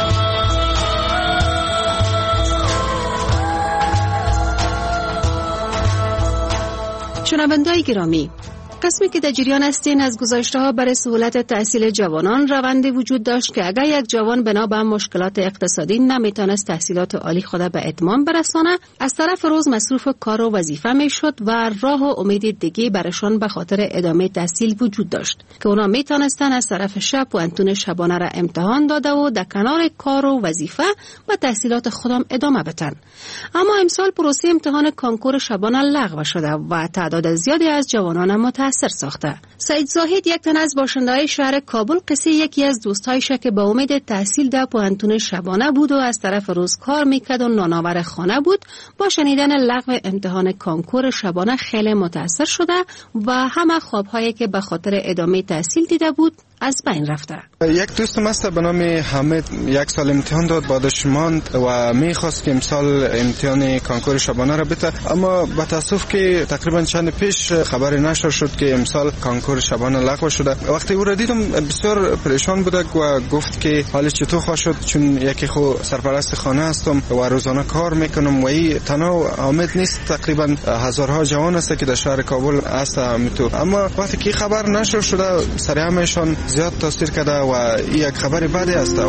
شنونده‌های گرامی، قسمی که در جریان هستین از گزارش‌ها برای سهولت تحصیل جوانان روندی وجود داشت که اگر یک جوان بنا به مشکلات اقتصادی نمیتونست تحصیلات عالی خود به اتمام برسانه، از طرف روز مصروف کار و وظیفه میشد و راه و امید دیگه برشان به خاطر ادامه تحصیل وجود داشت که اونا میتونستن از طرف شب و انتون شبانه را امتحان داده و در کنار کار و وظیفه و تحصیلات خودم ادامه بدن. اما امسال پروسه امتحان کنکور شبانه لغو شده و تعداد زیادی از جوانان متأسف متاثر ساخته. سعید زاهد یک تن از باشنده‌های شهر کابل قصه یکی از دوستایش که به امید تحصیل در پوهنتون شبانه بود و از طرف روز کار میکرد و نانآور خانه بود، با شنیدن لغو امتحان کانکور شبانه خیلی متاثر شده و همه خوابهایی که به خاطر ادامه تحصیل دیده بود از بین رفته. یک دوستم است به نام حمید، یک سال امتحان داد، بعدش ماند و میخواست که امسال امتحان کانکور شبانه را بده، اما با تاسف که تقریبا چند پیش خبر نشر شد که امسال کانکور شبانه لغو شده. وقتی او را دیدم بسیار پریشان بود و گفت که حالش چطور خواهد شد، چون یکی خو سرپرست خانه هستم و روزانه کار میکنم و این تنها حامد نیست، تقریبا هزارها جوان است که در شهر کابل هست میتو. اما وقتی که خبر نشر شده سر همشان زیاد تاثیر کرده و این یک خبر بدی است.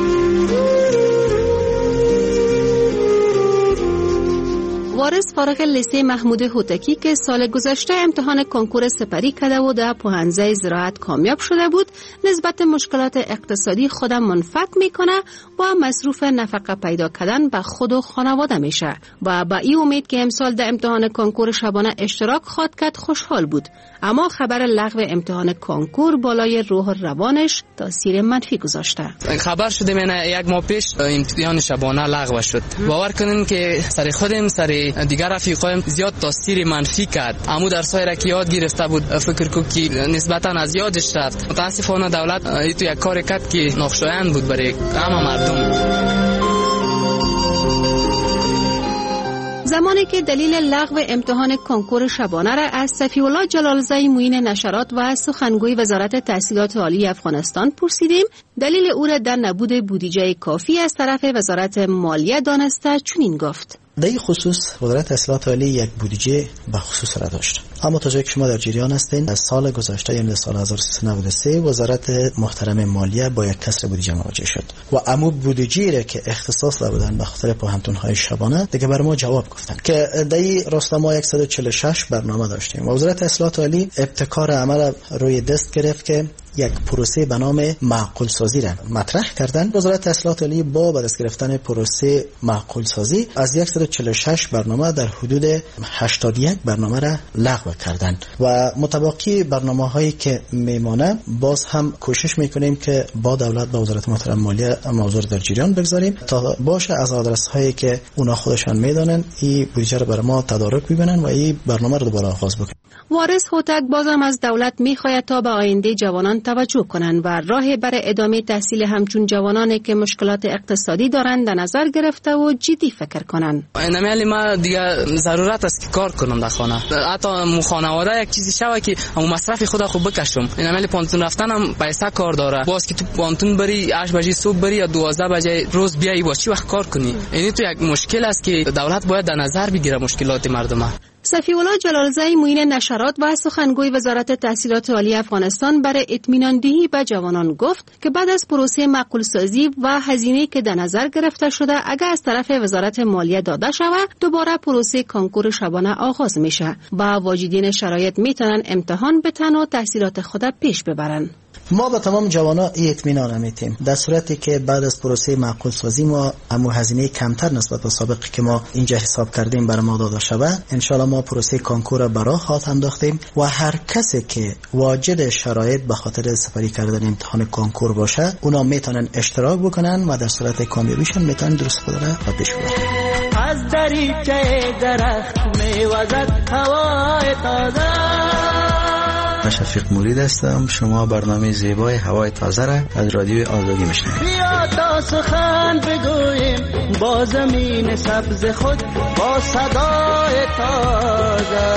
وارث فارغ لیسه محمود هوتکی که سال گذشته امتحان کنکور سپری کرده و در پوهنځی زراعت کامیاب شده بود، نسبت مشکلات اقتصادی خودم منفک میکنه و مصروف نفقه پیدا کردن به خود و خانواده میشه و با این امید که امسال در امتحان کنکور شبانه اشتراک خواهد کرد خوشحال بود. اما خبر لغو امتحان کنکور بالای روح و روانش تاثیر منفی گذاشته. خبر شده من یک ماه پیش امتحان شبانه لغو شد. باور کنین که سر خودم سر دیگر رفیقایم زیاد تاثیر منفی کرد. اما درسای را که یاد گرفته بود فکر کو که نسبتا از یادش رفت. متاسفانه دولت تو یک کار کرد که ناخوشایند بود برای همه مردم. زمانی که دلیل لغو امتحان کنکور شبانه را از صفی الله جلالزی معین نشرات و سخنگوی وزارت تحصیلات عالی افغانستان پرسیدیم، دلیل او را در نبود بودجه کافی از طرف وزارت مالیه دانسته چنین گفت: در این خصوص وزارت تحصیلات عالی یک بودجه به خصوص را داشت، اما تا جایی که شما در جریان هستین از سال گذشته یعنی سال هزار و سیصد و نود و سه وزارت محترم مالیه با یک کسر بودجه مواجه شد و عمو بودجه را که اختصاص داده بودند به خاطر پوهنتون های شبانه دیگه بر ما جواب گفتن که در این راستا ما صد و چهل و شش برنامه داشتیم و وزارت تحصیلات عالی ابتکار عمل روی دست گرفت که یک پروسه به نام معقول سازی را مطرح کردن. وزارت تحصیلات عالی با به دست گرفتن پروسه معقول سازی از صد و چهل و شش برنامه در حدود هشتاد و یک برنامه را لغو کردن و متبقی برنامه هایی که میمانه باز هم کوشش میکنیم که با دولت با وزارت محترم مالیه موضوع در جریان بگذاریم تا باشه از آدرس هایی که اونا خودشان میدونن این بودجه را برای ما تدارک ببینن و این برنامه رو دوباره آغاز بکنن. وارث هوتک بازم از دولت میخواهد تا به آینده جوانان توجه کنند و راه برای ادامه تحصیل همچون جوانانی که مشکلات اقتصادی دارند در نظر گرفته و جدی فکر کنند. نمیالی ما دیگه ضرورت است که کار کنم در خانه، حتی مو خانواده یک چیزی شوه که همو مصرف خود خود بکشم. نمیالی پانتون رفتن هم پیسه کار داره، باز که تو پانتون بری هشت بجه صبح بری یا دوازده بجه روز بیایی باز چی وقت کار کنی؟ یعنی تو یک مشکل است که دولت باید در نظر بگیره مشکلات مردم. صفی الله جلالزی معین نشرات و سخنگوی وزارت تحصیلات عالی افغانستان برای اطمینان دهی به جوانان گفت که بعد از پروسه معقول سازی و هزینه‌ای که در نظر گرفته شده اگر از طرف وزارت مالیه داده شود دوباره پروسه کنکور شبانه آغاز میشه و واجدین شرایط میتونن امتحان بتن و تحصیلات خود پیش ببرن. ما به تمام جوانا این اطمینان میتیم در صورتی که بعد از پروسه معقول سازی ما امو هزینه کمتر نسبت به سابقی که ما اینجا حساب کردیم برای ما داده شود، ان شاء الله ما پروسه کانکور برای خواهد انداختیم و هر کسی که واجد شرایط به خاطر سپری کردن امتحان کانکور باشه اونا میتونن اشتراک بکنن و در صورت کامیابیشون میتونن درست خود را پیش ببرن. از دریچه درخت میوزد هوای تازه. شفیق مرید هستم. شما برنامه زیبای هوای تازه را از رادیوی آزادی میشنوید. بیا تا سخن بگوییم با زمین سبز خود با صدای تازه.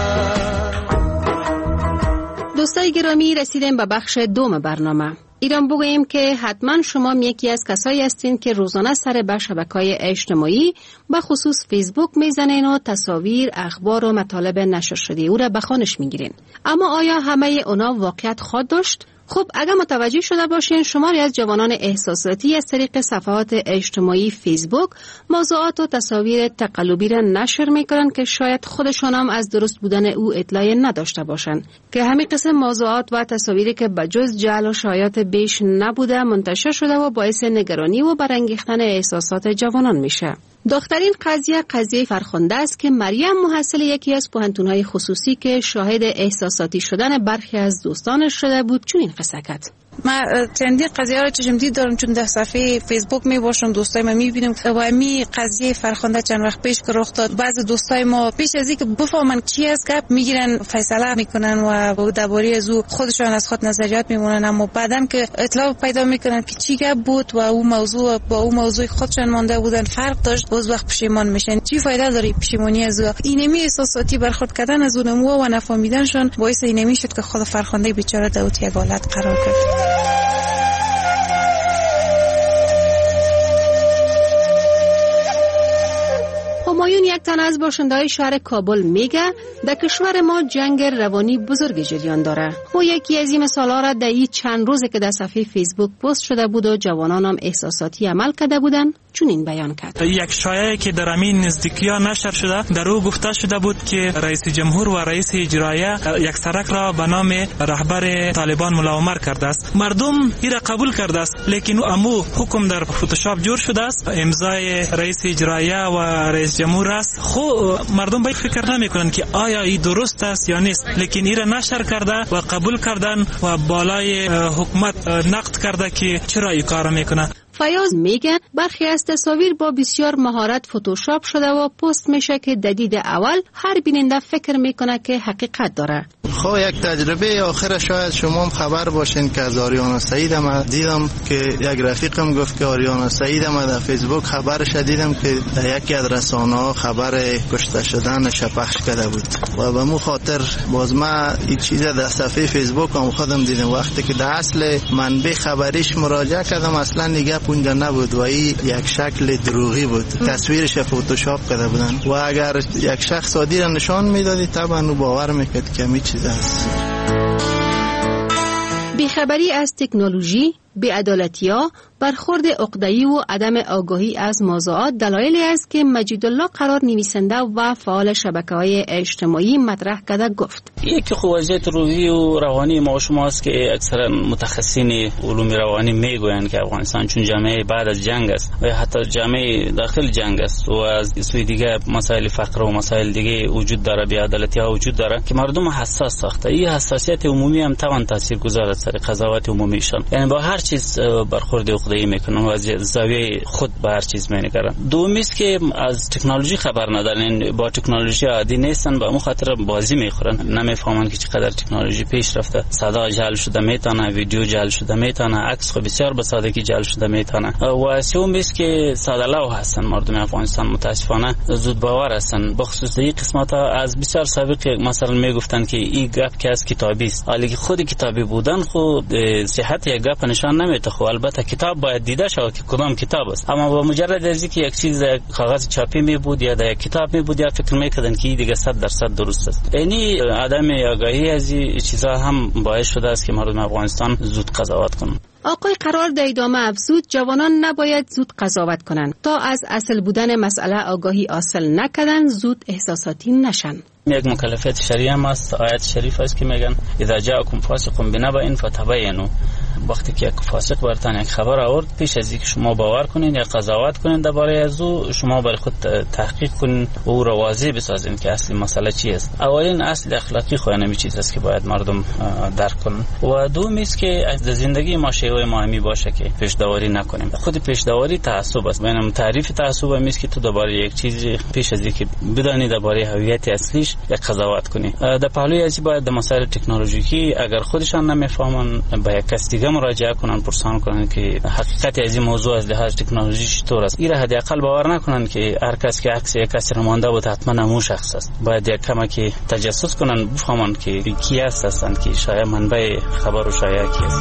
دوستای گرامی رسیدیم به بخش دوم برنامه. ایران بگوییم که حتما شما یکی از کسایی هستین که روزانه سر به شبکه‌های اجتماعی به خصوص فیسبوک میزنین و تصاویر، اخبار و مطالب نشر شده او را به خوانش میگیرین. اما آیا همه اونا واقعیت خواهد داشت؟ خب اگر متوجه شده باشین شماری از جوانان احساساتی از طریق صفحات اجتماعی فیسبوک موضوعات و تصاویر تقلبی را نشر میکنن که شاید خودشان هم از درست بودن او اطلاعی نداشته باشند که همین قسم موضوعات و تصاویری که بجز جعل و شایعات بیش نبوده منتشر شده و باعث نگرانی و برانگیختن احساسات جوانان میشه. دخترین قضیه قضیه فرخنده است که مریم محصل یکی از پوهنتون‌های خصوصی که شاهد احساساتی شدن برخی از دوستانش شده بود چنین قصه کرد. ما چندی قضیه را چشم دید دارم، چون در صفحه فیسبوک می باشم، دوستای ما می بینیم و می قضیه فرخنده چند وقت پیش که رخ داد. بعضی دوستای ما پیش از اینکه بفهمن چی است گپ میگیرن فیصله میکنن و درباره از او خودشان از خود نظریات میمونن، اما بعدن که اطلاع پیدا میکنن که چی گپ بود و او موضوع با او موضوع خودشان مانده بودن فرق داشت، باز وقت پشیمان میشن. چی فایده داره پشیمانی از او؟ اینمی احساساتی برخورد کردن از اون و نفهمیدنشان باعث اینمی شد که خود فرخنده بیچاره در یک حالت قرار گرفت. همایون یک تن از باشنده‌های شهر کابل میگه در کشور ما جنگ روانی بزرگ جریان داره. او یکی از این مثالا را در این چند روزه که در صفحه فیسبوک پست شده بود و جوانان هم احساساتی عمل کرده بودن چنین بیان کرد. یک شایعه که در همین نزدیکی‌ها نشر شده، در او گفته شده بود که رئیس جمهور و رئیس اجرایه یک سرک را به نام رهبر طالبان ملا عمر کرده است. مردم این را قبول کرده است، لیکن امو حکم در فتوشاپ جور شده است، امضای رئیس اجرایه و رئیس جمهور است. خو مردم باید فکر نمی‌کنند که آیا این درست است یا نیست، لیکن این را نشر کرده و قبول کردن و بالای حکومت نقد کرده که چرا این کارا میکنه. فیاض میگه برخی از تصاویر با بسیار مهارت فتوشاپ شده و پست میشه که در دید اول هر بیننده فکر میکنه که حقیقت داره. خب یک تجربه آخر شاید شما هم خبر باشین که از آریانا سعید ما دیدم که یک رفیقم گفت که آریانا سعید ما در فیسبوک خبرش دیدم که در یکی از رسانه‌ها خبر کشته شدنش پخش کرده بود و به مو خاطر باز ما این چیز در صفحه فیسبوک هم خودم دیدم. وقتی که در اصل منبع خبریش مراجعه کردم اصلا دیگه اونجا نبود و این یک شکل دروغی بود، تصویرش فتوشاپ کرده بودن و اگر یک شخص عادی را نشان میدادی طبعا او باور میکرد که همین چیز است. بیخبری از تکنولوژی، بی‌عدالتی‌ها، برخورد عقده‌ای و عدم آگاهی از موضوعات دلایلی است که مجیدالله قرار نویسنده و فعال شبکه‌های اجتماعی مطرح کرده گفت. یکی خو وضعیت روحی و روانی ما شماست که اکثرا متخصصین علوم روانی میگویند که افغانستان چون جامعه بعد از جنگ است و حتی جامعه داخل جنگ است و از سوی دیگه مسائل فقر و مسائل دیگه وجود داره، بی‌عدالتی‌ها وجود داره که مردم حساس ساخته. این حساسیت عمومی هم توان تاثیرگذار است سر قضاوت عمومیشان، یعنی با هر چیز برخورد عقده‌ای میکنن و از زاویه خود به هر چیز می‌نگرن. دومی است که از تکنولوژی خبر ندارن، با تکنولوژی عادی نیستن، به اون خاطر بازی میخورن، نمیفهمن که چقدر تکنولوژی پیش رفته. صدا جعل شده میتونه، ویدیو جعل شده میتونه، عکس خو بسیار به سادگی جعل شده میتونه. و سومی است که ساده لو هستن مردم افغانستان، متاسفانه زود باور هستن. بخصوص این قسمت ها از بسیار سابق مثلا میگفتن که این گپ که از کتابی است، حالی که خود کتابی بودن خود صحت یک گپ نشان نمیده. خب البته کتاب باید دیده شود که کدام کتاب است، اما با مجرد از اینکه یک چیز کاغذ چاپی می بود یا در یک کتاب می بود یا فکر میکردن که دیگه صد درصد درست است. یعنی عدم آگاهی از این چیزا هم باعث شده است که مردم افغانستان زود قضاوت کنند. آقای قرار در ادامه افزود جوانان نباید زود قضاوت کنند تا از اصل بودن مسئله آگاهی حاصل نکردن زود احساساتی نشن. یک مکلفیت شریعه هم است، آیت شریف است که میگن اذا جاءکم فاسق بنبأ فتبینوا. وقتی که یک فاسق برتان یک خبر آورد، پیش از اینکه شما باور کنین یا قضاوت کنین درباره از او، شما برای خود تحقیق کنین و او را واضح بسازین که اصل مسئله چی است. اولین اصل اخلاقی خو همین چیز است که باید مردم درک کنن و دوم است که از زندگی ما شیوه مهمی باشه که پیش‌داوری نکنیم. خود پیش‌داوری تعصب است. ببینم تعریف تعصب است که تو درباره یک چیز پیش از اینکه بدانی درباره هویت اصلیش یک قضاوت کنی. در پهلوی ازی باید در مسائل تکنولوژیکی اگر خودشان نمیفهمن با یک کس دیگه مراجعه کنن، پرسان کنن که حقیقت از این موضوع از لحاظ تکنولوژی چطور است. این را حداقل باور نکنن که هر کس که عکس یک کس رمانده بود حتما همون شخص است. باید یک کمی که تجسس کنن، بفهمن که کی است هستند، که شاید منبع خبر و شایعه کی است.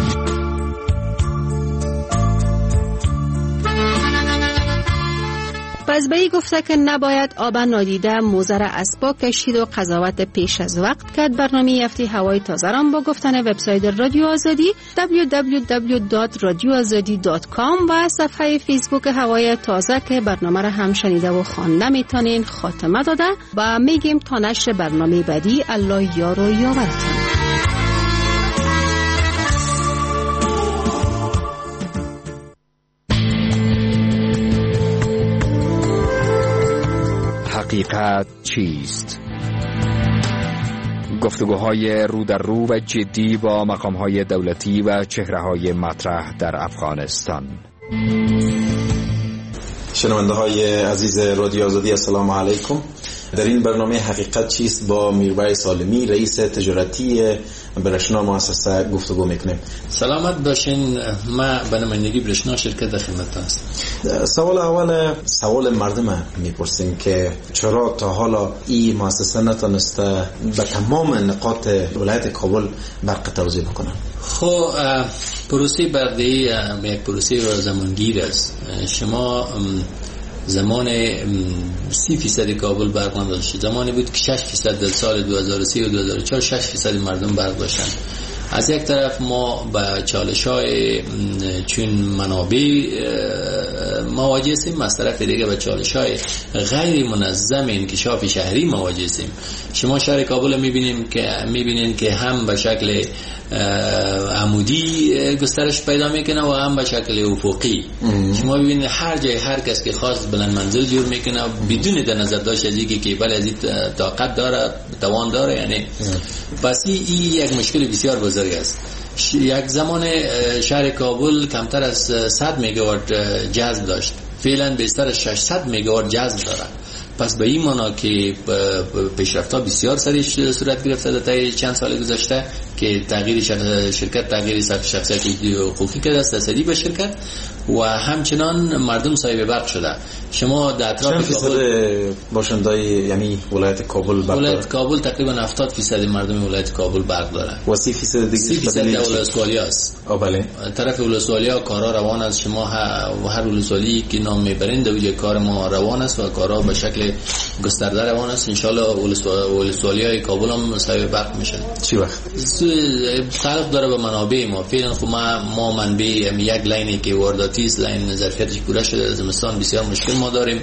پزبایی گفته که نباید آب نادیده موزر اسباب کشید و قضاوت پیش از وقت کرد. برنامه هفته هوای تازه را با گفتن وبسایت رادیو آزادی دبلیو دبلیو دبلیو دات رادیو آزادی دات کام و صفحه فیسبوک هوای تازه که برنامه را هم شنیده و خوانده میتونین خاتمه داده و میگیم تا نشر برنامه بعدی الله یار و یاورتون. حقیقت چیست؟ گفتگوهای رو در رو و جدی با مقامهای دولتی و چهره‌های مطرح در افغانستان. شنونده های عزیز رادیو آزادی، السلام علیکم. در این برنامه حقیقت چیست با میرویس سالمی، رئیس تجارتی برشنا مؤسسه گفتگو میکنیم. سلامت باشین. ما به نمایندگی برشنا شرکت در خدمتتون هستم. سوال اول سوال مردم میپرسیم که چرا تا حالا این مؤسسه نتونسته به تمام نقاط ولایت کابل برق توزیع بکنه؟ خب پروسه برده‌ای یک پروسه زمانگیر است. شما زمان سی فیصد کابل برق نداشت. زمانی بود که شش فیصد در سال دو هزار و سه و دو هزار و چهار شش فیصد مردم برق داشتن. از یک طرف ما با چالش‌های چون منابع مواجه هستیم، از طرف دیگه با چالش‌های غیر منظم انکشاف شهری مواجه هستیم. شما شهر کابل می‌بینیم که می‌بینین که هم به شکل عمودی گسترش پیدا میکنه و هم به شکل افقی. شما ببینید هر جای هر کس که خواست بلند منزل جور میکنه بدون در نظر داشت از اینکه که بله از این طاقت داره، توان داره. یعنی پس این یک مشکل بسیار بزرگ است. یک زمان شهر کابل کمتر از صد میگاوات جذب داشت، فعلا بیشتر از ششصد میگاوات جذب داره. پس به این معنا که پیشرفت‌ها بسیار سریع صورت گرفته در چند سال گذشته که تغییر شرکت تغییر شخصیت حقوقی کرده است تصدی به شرکت و همچنان مردم صاحب برق شده. شما در اطراف کابل باشندای یعنی ولایت کابل برق ولایت کابل تقریبا هفتاد فیصد مردم ولایت کابل برق داره و سی فیصد دیگه سی فیصد ولسوالی است. بله، طرف ولسوالی ها کارا روان است. شما هر ولسوالی که نام میبرین در کار ما روان است و کارا به شکل گسترده روان است. ان شاء الله ولسوالی های کابل هم صاحب برق میشن. چی وقت؟ تعلق داره به منابع ما. فعلا خب ما ما منبع یک لاینی که وارداتی است، لاین ظرفیتش پوره شده، زمستان بسیار مشکل ما داریم.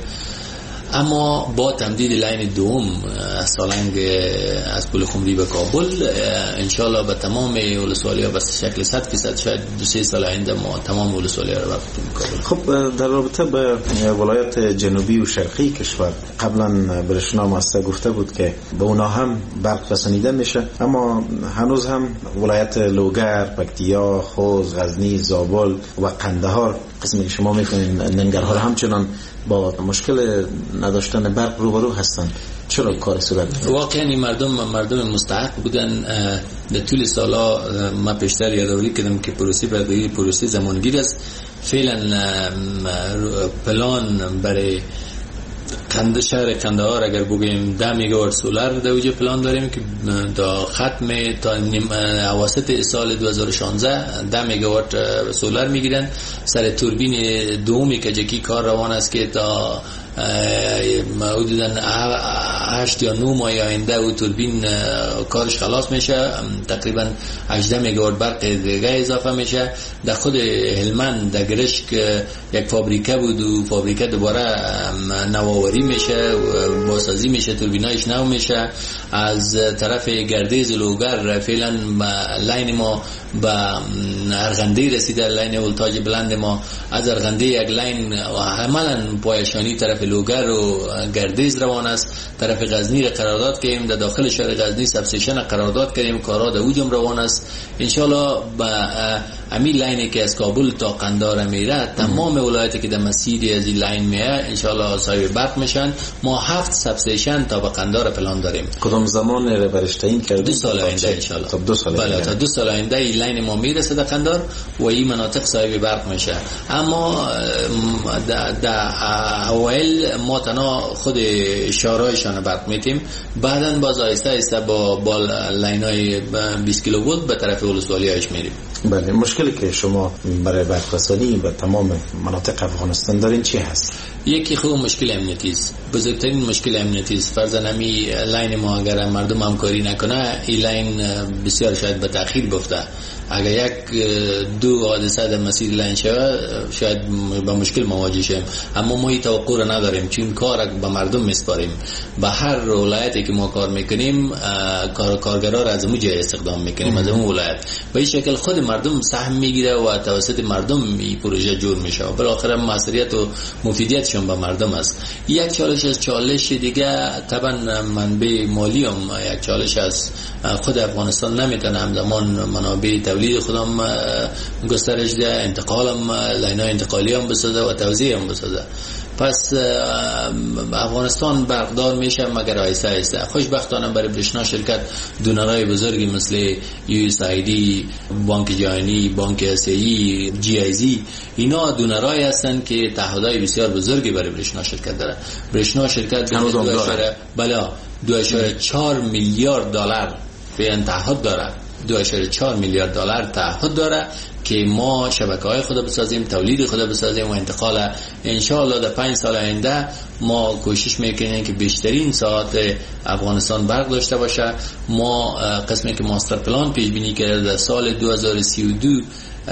اما با تمدید لاین دوم از سالنگ از پل خمری به کابل انشالله به تمام ولسوالی‌ها به شکل صد فیصد شاید دو سه سال آینده ما تمام ولسوالی‌ها رو بفتیم کابل. خب در رابطه به ولایت جنوبی و شرقی کشور قبلا برشنا مؤسسه گفته بود که به اونا هم برق رسانیده میشه، اما هنوز هم ولایت لوگر، پکتیا، خوست، غزنی، زابل و قندهار قسمی که شما می‌کنین ننگرهار همچنان با مشکل نداشتن برق روبرو هستند. چرا کار صورت؟ واقعا مردم مردم مستحق بودن. در طول سالا ما پیشتر یادآوری کردم که پروسه برده‌ای پروسه زمانگیر است. فعلا پلان برای کند شهر کندهار اگر بگیم ده میگاوات سولار در وجه پلان داریم که تا ختم تا اواسط سال دو هزار و شانزده ده میگاوات سولار میگیرن. سر توربین دومی که جکی کار روان است که تا حدوداً هشت یا نه ماه آینده و توربین کارش خلاص میشه. تقریبا هجده میگاوات برق دیگه اضافه میشه. در خود هلمند در گرشک یک فابریکه بود و فابریکه دوباره نوآوری میشه، بازسازی میشه، توربینایش نو میشه. از طرف گردیز لوگر فعلا لاین ما به ارغنده رسیده، لاین ولتاژ بلند ما از ارغنده یک لاین عملاً پایشانی طرف لوگر و گردیز روان است. طرف غزنی را قرارداد کردیم، در داخل شهر غزنی سب استیشن قرارداد کردیم، کارا در اوجم روان است. ان شاء الله با امی لاینی که از کابل تا قندهار میره تمام ولایتی که در مسیر از این لاین میه ان شاء الله صاحب برق میشن. ما هفت سب استیشن تا به قندهار پلان داریم. کدام زمان رو برشته این کردیم؟ دو سال آینده ان شاء الله. تا دو سال بله تا دو سال آینده این لاین ما میرسه در قندهار و این مناطق صاحب برق میشه. اما در اوایل ما تنها خود شهرهایشان برق میتیم، بعدن باز آیسته آیسته با با لاینای بیست کیلوولت به طرف ولسوالی‌هاش میریم. بله، مشکلی که شما برای برق رسانی به تمام مناطق افغانستان دارین چی هست؟ یکی خوب مشکل امنیتی است. بزرگترین مشکل امنیتی است. فرضاً همی لاین ما اگر مردم همکاری نکنه این لاین بسیار شاید به تأخیر بیفته. اگر یک دو حادثه در مسیر لاین شود شاید با مشکل مواجه شیم، اما ما این توقع را نداریم چون کار به مردم میسپاریم. به هر ولایتی که ما کار میکنیم کار کارگرا را از اون جای استخدام میکنیم، از اون ولایت. به این شکل خود مردم سهم میگیره و توسط مردم این پروژه جور میشه و بالاخره مسئولیت و مفیدیتشون به مردم است. یک چالش از چالش دیگه طبعا منبع مالی هم یک چالش از خود افغانستان نمیتونه همزمان منابع تولید خودم گسترش ده، انتقال هم لاین‌های انتقالی هم بسازه و توزیع هم بسازه. پس افغانستان برقدار میشه مگر آیسته آیسته. خوشبختانه برای برشنا شرکت دونرای بزرگی مثل یو اس آی دی، بانک جهانی، بانک آسیایی، جی آی زی، اینا دونرای هستن که تعهدات بسیار بزرگی برای برشنا شرکت داره. برشنا شرکت بله دو اشاره چهار میلیارد دلار به تعهد داره، دو اشاره چهار میلیارد دلار تعهد داره که ما شبکه‌های خود بسازیم، تولید خود بسازیم و انتقال ان شاء الله در پنج سال آینده ما کوشش میکنیم که بیشترین ساعت افغانستان برق داشته باشه. ما قسمی که ماستر پلان پیش بینی کرده در سال دو هزار و سی و دو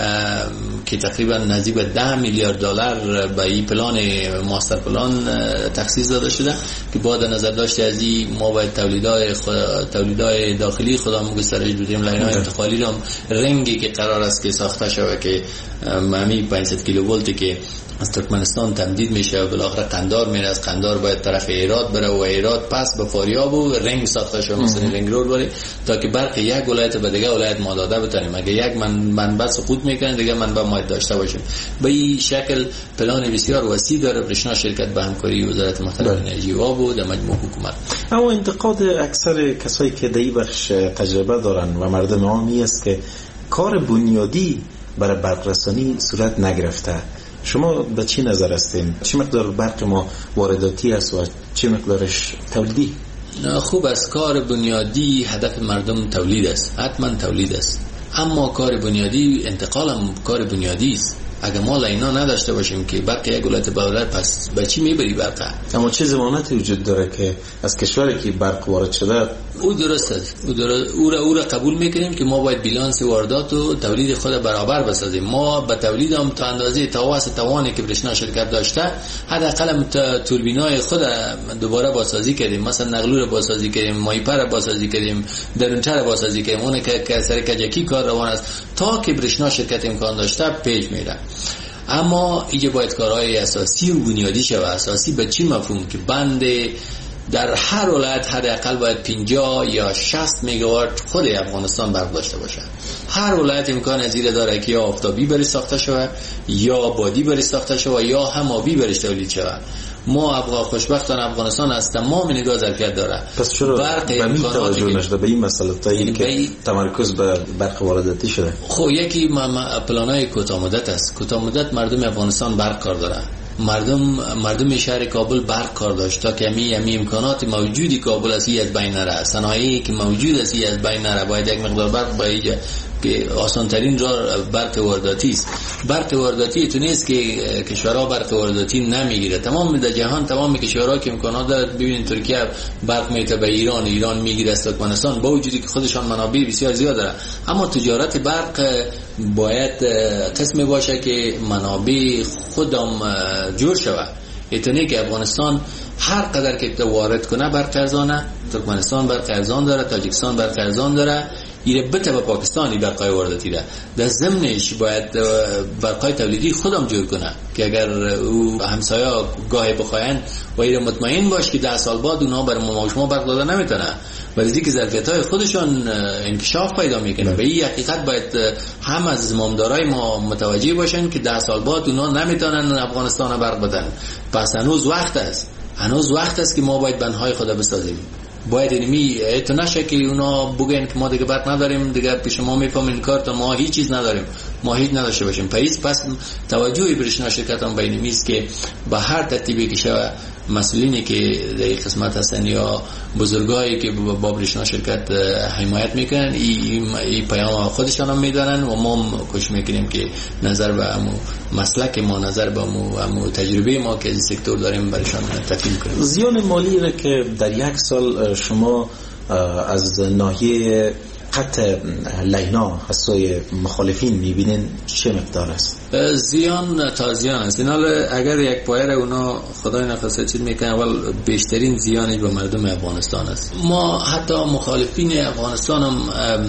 که تقریبا نزدیک به ده میلیارد دلار به این پلان ماستر پلان تخصیص داده شده که با در نظر داشته از این ما باید تولیدهای تولیدهای داخلی خودمون گسترش بدیم، لاین‌های انتقالی رو رنگی که قرار است که ساخته شود که ممی پانصد کیلوولتی که از ترکمنستان تمدید میشه و بالاخره قندار میره، از قندار باید طرف ایراد بره و ایراد پس به فاریاب و رنگ ساخته شده مثل رنگ رود بره تا که برق یک ولایت به دیگه ولایت ما داده بتونیم. اگه یک من منبع سقوط میکنه دیگه منبع ما داشته باشیم. به این شکل پلان بسیار وسیع داره برشنا شرکت به همکاری وزارت محترم انرژی و آب و در مجموع حکومت. اما انتقاد اکثر کسایی که در این بخش تجربه دارن و مردم عامی است که کار بنیادی برای برق رسانی صورت نگرفته. شما به چی نظر هستین؟ چه مقدار برق ما وارداتی است و چه مقدارش تولیدی؟ خوب است. کار بنیادی هدف مردم تولید است، حتما تولید است، اما کار بنیادی انتقال هم کار بنیادی است. اگه ما لاینا نداشته باشیم که برق یک ولایت به ولایت پس به چی میبری برق؟ اما چه ضمانتی وجود داره که از کشوری که برق وارد شده او درست است، او درست او را او را قبول میکنیم که ما باید بیلانس واردات و تولید خود برابر بسازیم. ما به تولید هم تا اندازه تواس توانی که برشنا شرکت داشته حداقل توربینای خود دوباره بازسازی کردیم، مثلا نقلو را بازسازی کردیم، مایپر را بازسازی کردیم، درونچه را بازسازی کردیم، اون که سر کجکی کار روان است تا که برشنا شرکت امکان داشته پیش میره. اما اینجا باید کارهای اساسی و بنیادی شود. اساسی به چی مفهوم؟ که بند در هر ولایت حداقل باید پنجاه یا شصت مگاوات خود افغانستان برق داشته باشه. هر ولایت امکان پذیر داره که یا آفتابی برش ساخته شود یا بادی برش ساخته شود یا هم آبی برش تولید شود. ما افغان خوشبختانه افغانستان از تمام نگاه ظرفیت داره. پس چرا برق امکاناتی توجه نشده به این مسئله تا این که بی... تمرکز به برق وارداتی شده؟ خب یکی پلانای کوتاه مدت است. کوتاه مدت مردم افغانستان برق کار داره. مردم مردم شهر کابل برق کار داشت تا که می می امکانات موجودی کابل از از بین نره، صنایعی که موجود است از بین نره، باید یک مقدار برق باید که آسان ترین راه برق وارداتی است. برق وارداتی تو نیست که کشورها برق وارداتی نمیگیره. تمام در جهان تمام کشورها که امکانات دارد، ببینید ترکیه برق میته به ایران، ایران میگیره از ترکمنستان با وجودی که خودشان منابع بسیار زیاد داره. اما تجارت برق باید قسمی باشه که منابع خودم جور شود. ایتونه که افغانستان هر قدر که وارد کنه برق ارزانه، ترکمنستان برق ارزان داره، تاجیکستان برق ارزان داره، ایره بته به پاکستانی برقای وارداتی ده. در ضمنش باید برقای تولیدی خودم جور کنه که اگر او همسایه گاهی بخواین و ایره مطمئن باش که ده سال بعد اونها بر ما شما برق داده نمیتونه، ولی که ظرفیت‌های خودشون انکشاف پیدا میکنه. به این حقیقت باید هم از زمامدارای ما متوجه باشن که ده سال بعد اونها نمیتونن افغانستان برق بدن. پس هنوز وقت است، هنوز وقت است که ما باید بندهای خود بسازیم. باید اینمی تو نشه که اونا بگن که ما دیگه برق نداریم، دیگه پیش ما میفهمین کار تا ما هیچ چیز نداریم، ما هیچ نداشته باشیم. پس پس توجهی برشنا شرکت هم بین میست که به هر ترتیبی که شود مسئولینی که در این قسمت هستن یا بزرگایی که با برشنا شرکت حمایت میکنن این ای پیام خودشان هم میدارن و ما کوشش میکنیم که نظر به امو مسلک ما، نظر به امو, امو تجربه ما که این سکتور داریم برشان تفهیم کنیم. زیان مالی را که در یک سال شما از ناحیه خط لینا از سوی مخالفین میبینین چه مقدار است؟ زیان تا زیان است. این اگر یک پایه را اونا خدای نخواسته چیز میکنه، اول بیشترین زیانی به مردم افغانستان است. ما حتی مخالفین افغانستان هم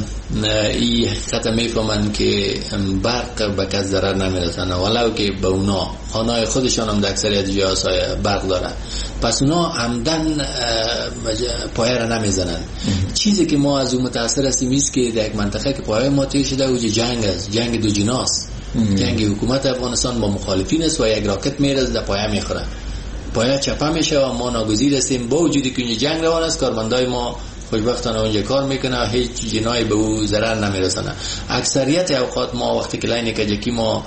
این خط میفهمند که برق به کس ضرر نمیرسانه، ولو که به اونا خانه خودشان هم در اکثریت جاها برق داره، پس اونا عمدن پایه را نمیزنن. چیزی که ما از اون متاثر هستیم است که در یک منطقه که پایه ما تیر شده و جنگ است، جنگ دو جناست. جنگ حکومت افغانستان با مخالفین است و یک راکت میرسه در پایه میخوره، پایه چپه میشه و ما ناگزیر هستیم. با وجودی که اینجا جنگ روان است، کارمندای ما خوشبختانه اونجا کار میکنه و هیچ جنایی به او ضرر نمیرسانه. اکثریت اوقات ما وقتی که لاین کجکی ما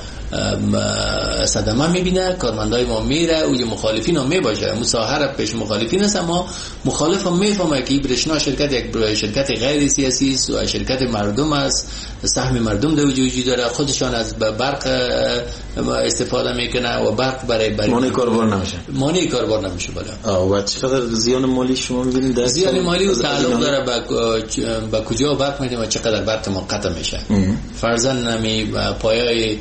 صدمه میبینه، کارمندای ما میره و مخالفین هم میباشه، مساهره پیش مخالفین است، اما مخالف هم میفهمه که برشنا شرکت یک شرکت غیر سیاسی است و شرکت مردم است، سهم مردم در وجود داره، خودشان از برق استفاده میکنه و برق برای برای مانع کاربار نمیشه مانع کاربار نمیشه. بالا و چقدر زیان مالی شما میبینید؟ زیان مالی و تعلق داره به با کجا برق میدیم و چقدر برق ما قطع میشه. فرضاً نمی پایه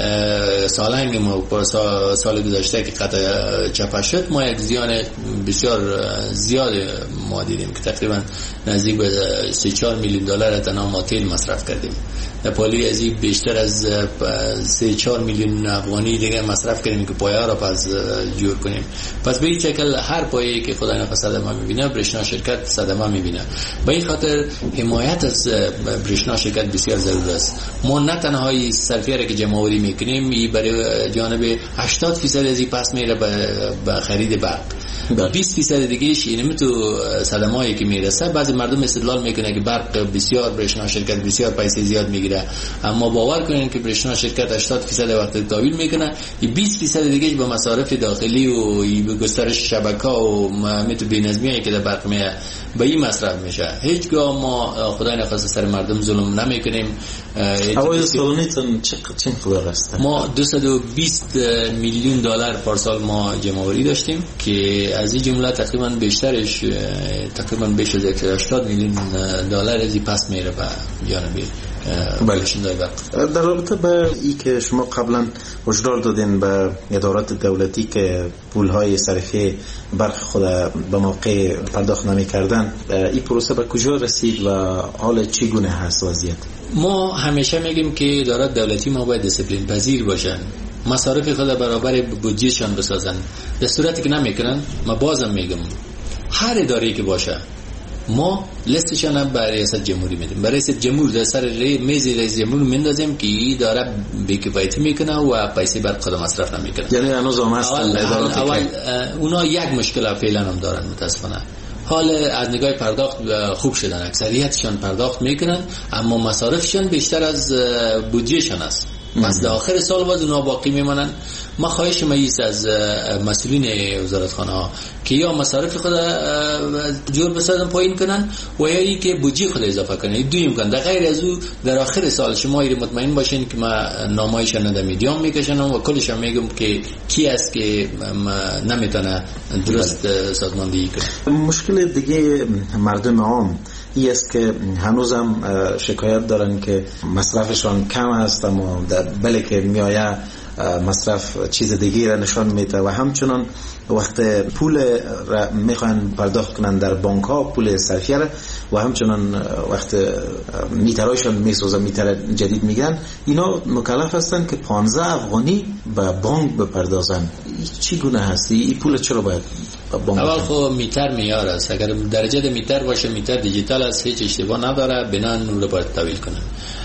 سالنگ ما سال گذشته که قطع چپه شد، ما یک زیان بسیار زیاد ما دیدیم که تقریبا نزدیک به سه چهار میلیون دلار تنها ما تیل مصرف کردیم. در پالی از این بیشتر از سه چهار میلیون افغانی دیگه مصرف کردیم که پایه را پس جور کنیم. پس به این شکل هر پایه‌ای که خدای نخواسته صدمه میبینه، برشنا شرکت صدمه میبینه. به این خاطر حمایت از برشنا شرکت بسیار ضروری است. ما نه تنها این صرفیه را که جمع‌آوری میکنیم، این برای جانب هشتاد درصد از این پس میره به خرید برق، بیست درصد دیگه‌اش اینم تو صدمه‌ای که میرسه. بعضی مردم استدلال میکنه که برق بسیار برشنا شرکت بسیار پیسه زیاد میگیره، اما باور کنین که برشنا شرکت هشتاد درصد وقت تحویل میکنه، این بیست درصد دیگه‌اش به مصارف داخلی و به گسترش شبکه‌ها و مت بی‌نظمیایی که در برق میه به این مصرف میشه. هیچگاه ما خدای نخواسته سر مردم ظلم نمیکنیم. اوایل سالانیتون چه مقدار است؟ ما دویست و بیست میلیون دلار پارسال ما جمع‌آوری داشتیم که از این جمله تقریبا بیشترش تقریبا بیش از هشتاد میلیون دلار از این پس میره به جانب بله. در رابطه با ای که شما قبلا هشدار دادین به ادارات دولتی که پولهای صرفه برق خود به موقع پرداخت نمی کردن، این پروسه به کجا رسید و حال چگونه هست وضعیت؟ ما همیشه میگیم که ادارات دولتی ما باید دیسپلین پذیر باشن، مصارف خود برابر بودجهشان بسازن. در صورتی که نمیکنن، ما بازم میگم هر اداره که باشه ما لیستشان هم برای ریاست جمهوری میدیم، برای ریاست جمهور در سر میز رئیس جمهور میندازیم که این داره بی‌کفایتی میکنه و پیسه بر خود مصرف نمیکنه. یعنی هنوز هم هست اول, اول اونا یک مشکل فعلا هم دارن متاسفانه. حال از نگاه پرداخت خوب شدن، اکثریتشان پرداخت میکنن، اما مصارفشان بیشتر از بودجهشان است. پس در آخر سال باز اونا باقی میمانن. ما خواهش ماییست از مسئولین وزارتخانه ها که یا مصارف خود جور بسازن پایین کنن و یا ای که بودجه خود اضافه کنن. این دو امکان. در غیر از او در آخر سال شما ایره مطمئن باشین که ما نامایشان در میدیام میکشنم و کلشان میگم که کی است که نمیتونه درست سازماندهی کنه. مشکل دیگه مردم عام این است که هنوزم شکایت دارن که مصرفشان کم است، اما بله که میایه مصرف چیز دیگه را نشان میده و همچنان وقت پول را میخوان پرداخت کنن در بانک ها، پول صرفیه را، و همچنان وقت میترایشان میسازن، میتر جدید میگن، اینا مکلف هستن که پانزده افغانی به بانک بپردازن. چی گونه هستی؟ این پول چرا باید اول خب میتر میار است. اگر درجه میتر باشه، میتر دیجیتال است، هیچ اشتباه نداره، بنا اون رو باید تحویل کنن.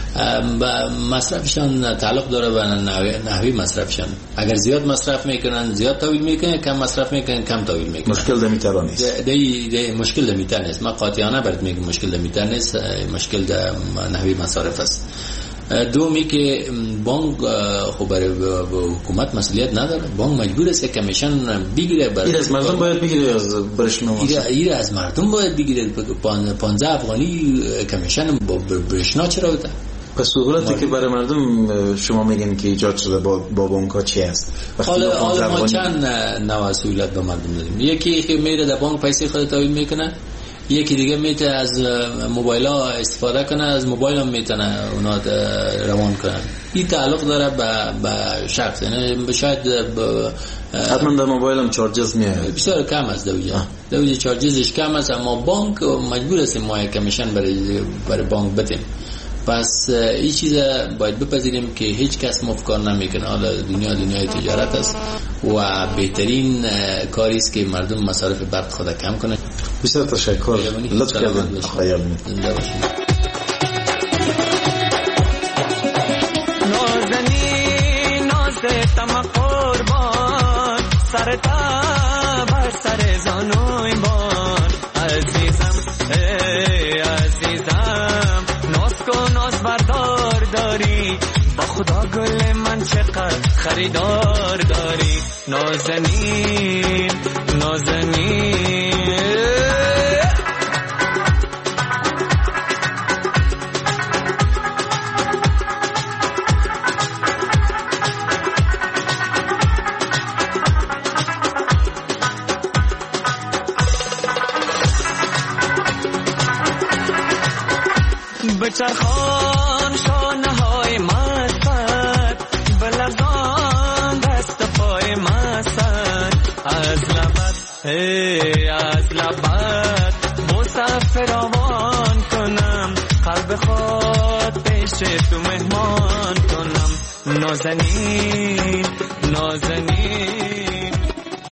مصرفشان تعلق داره به نحوی مصرفشان. اگر زیاد مصرف میکنن زیاد تحویل میکنن، کم مصرف میکنن کم تحویل میکنن. مشکل در میتر نیست. دی دی مشکل در میتر نیست. ما قاطعانه برات میگم مشکل در میتر نیست، مشکل در نحوی مصارف است. دومی که بانک خب برای حکومت مسئولیت نداره، بانک مجبور است کمیشن بگیره. برای از مردم باید بگیره، از برشنا ایره از مردم باید بگیره. پانزده افغانی کمیشن با برشنا چرا بده؟ پس سهولتی که برای مردم شما میگین که ایجاد شده با با بانک ها چی است؟ حالا حالا ما چند نوع سهولت به مردم دادیم. یکی که میره در بانک پیسه خود تحویل میکنه، یکی دیگه میتونه از موبایل ها استفاده کنه، از موبایل هم میتونه اونا روان کنن. این تعلق داره به به شخص، یعنی شاید حتما در موبایل هم چارجز میاد بسیار کم است دوجه دوجه چارجزش کم است، اما بانک مجبور است ما کمیشن برای برای بانک بدیم. پس این چیز باید بپذیریم که هیچ کس مفکر نمیکنه. حالا دنیا دنیای تجارت است و بهترین کاری است که مردم مصارف برق خود کم کنه. بسیار تشکر، لطف کردین. خیال زنده باشید. نازنین نازتم قربان، سر تا بر سر زانوی بان، عزیزم ای عزیزم ناز کن ناز بردار داری، با خدا گل من چقدر خریدار داری. نازنین نازنین بچرخان شانه های مستت، بلرزان دست پای مستت، از لبت ای از لبت مسافر آوان کنم، قلب خود پیش تو مهمان کنم. نازنین نازنین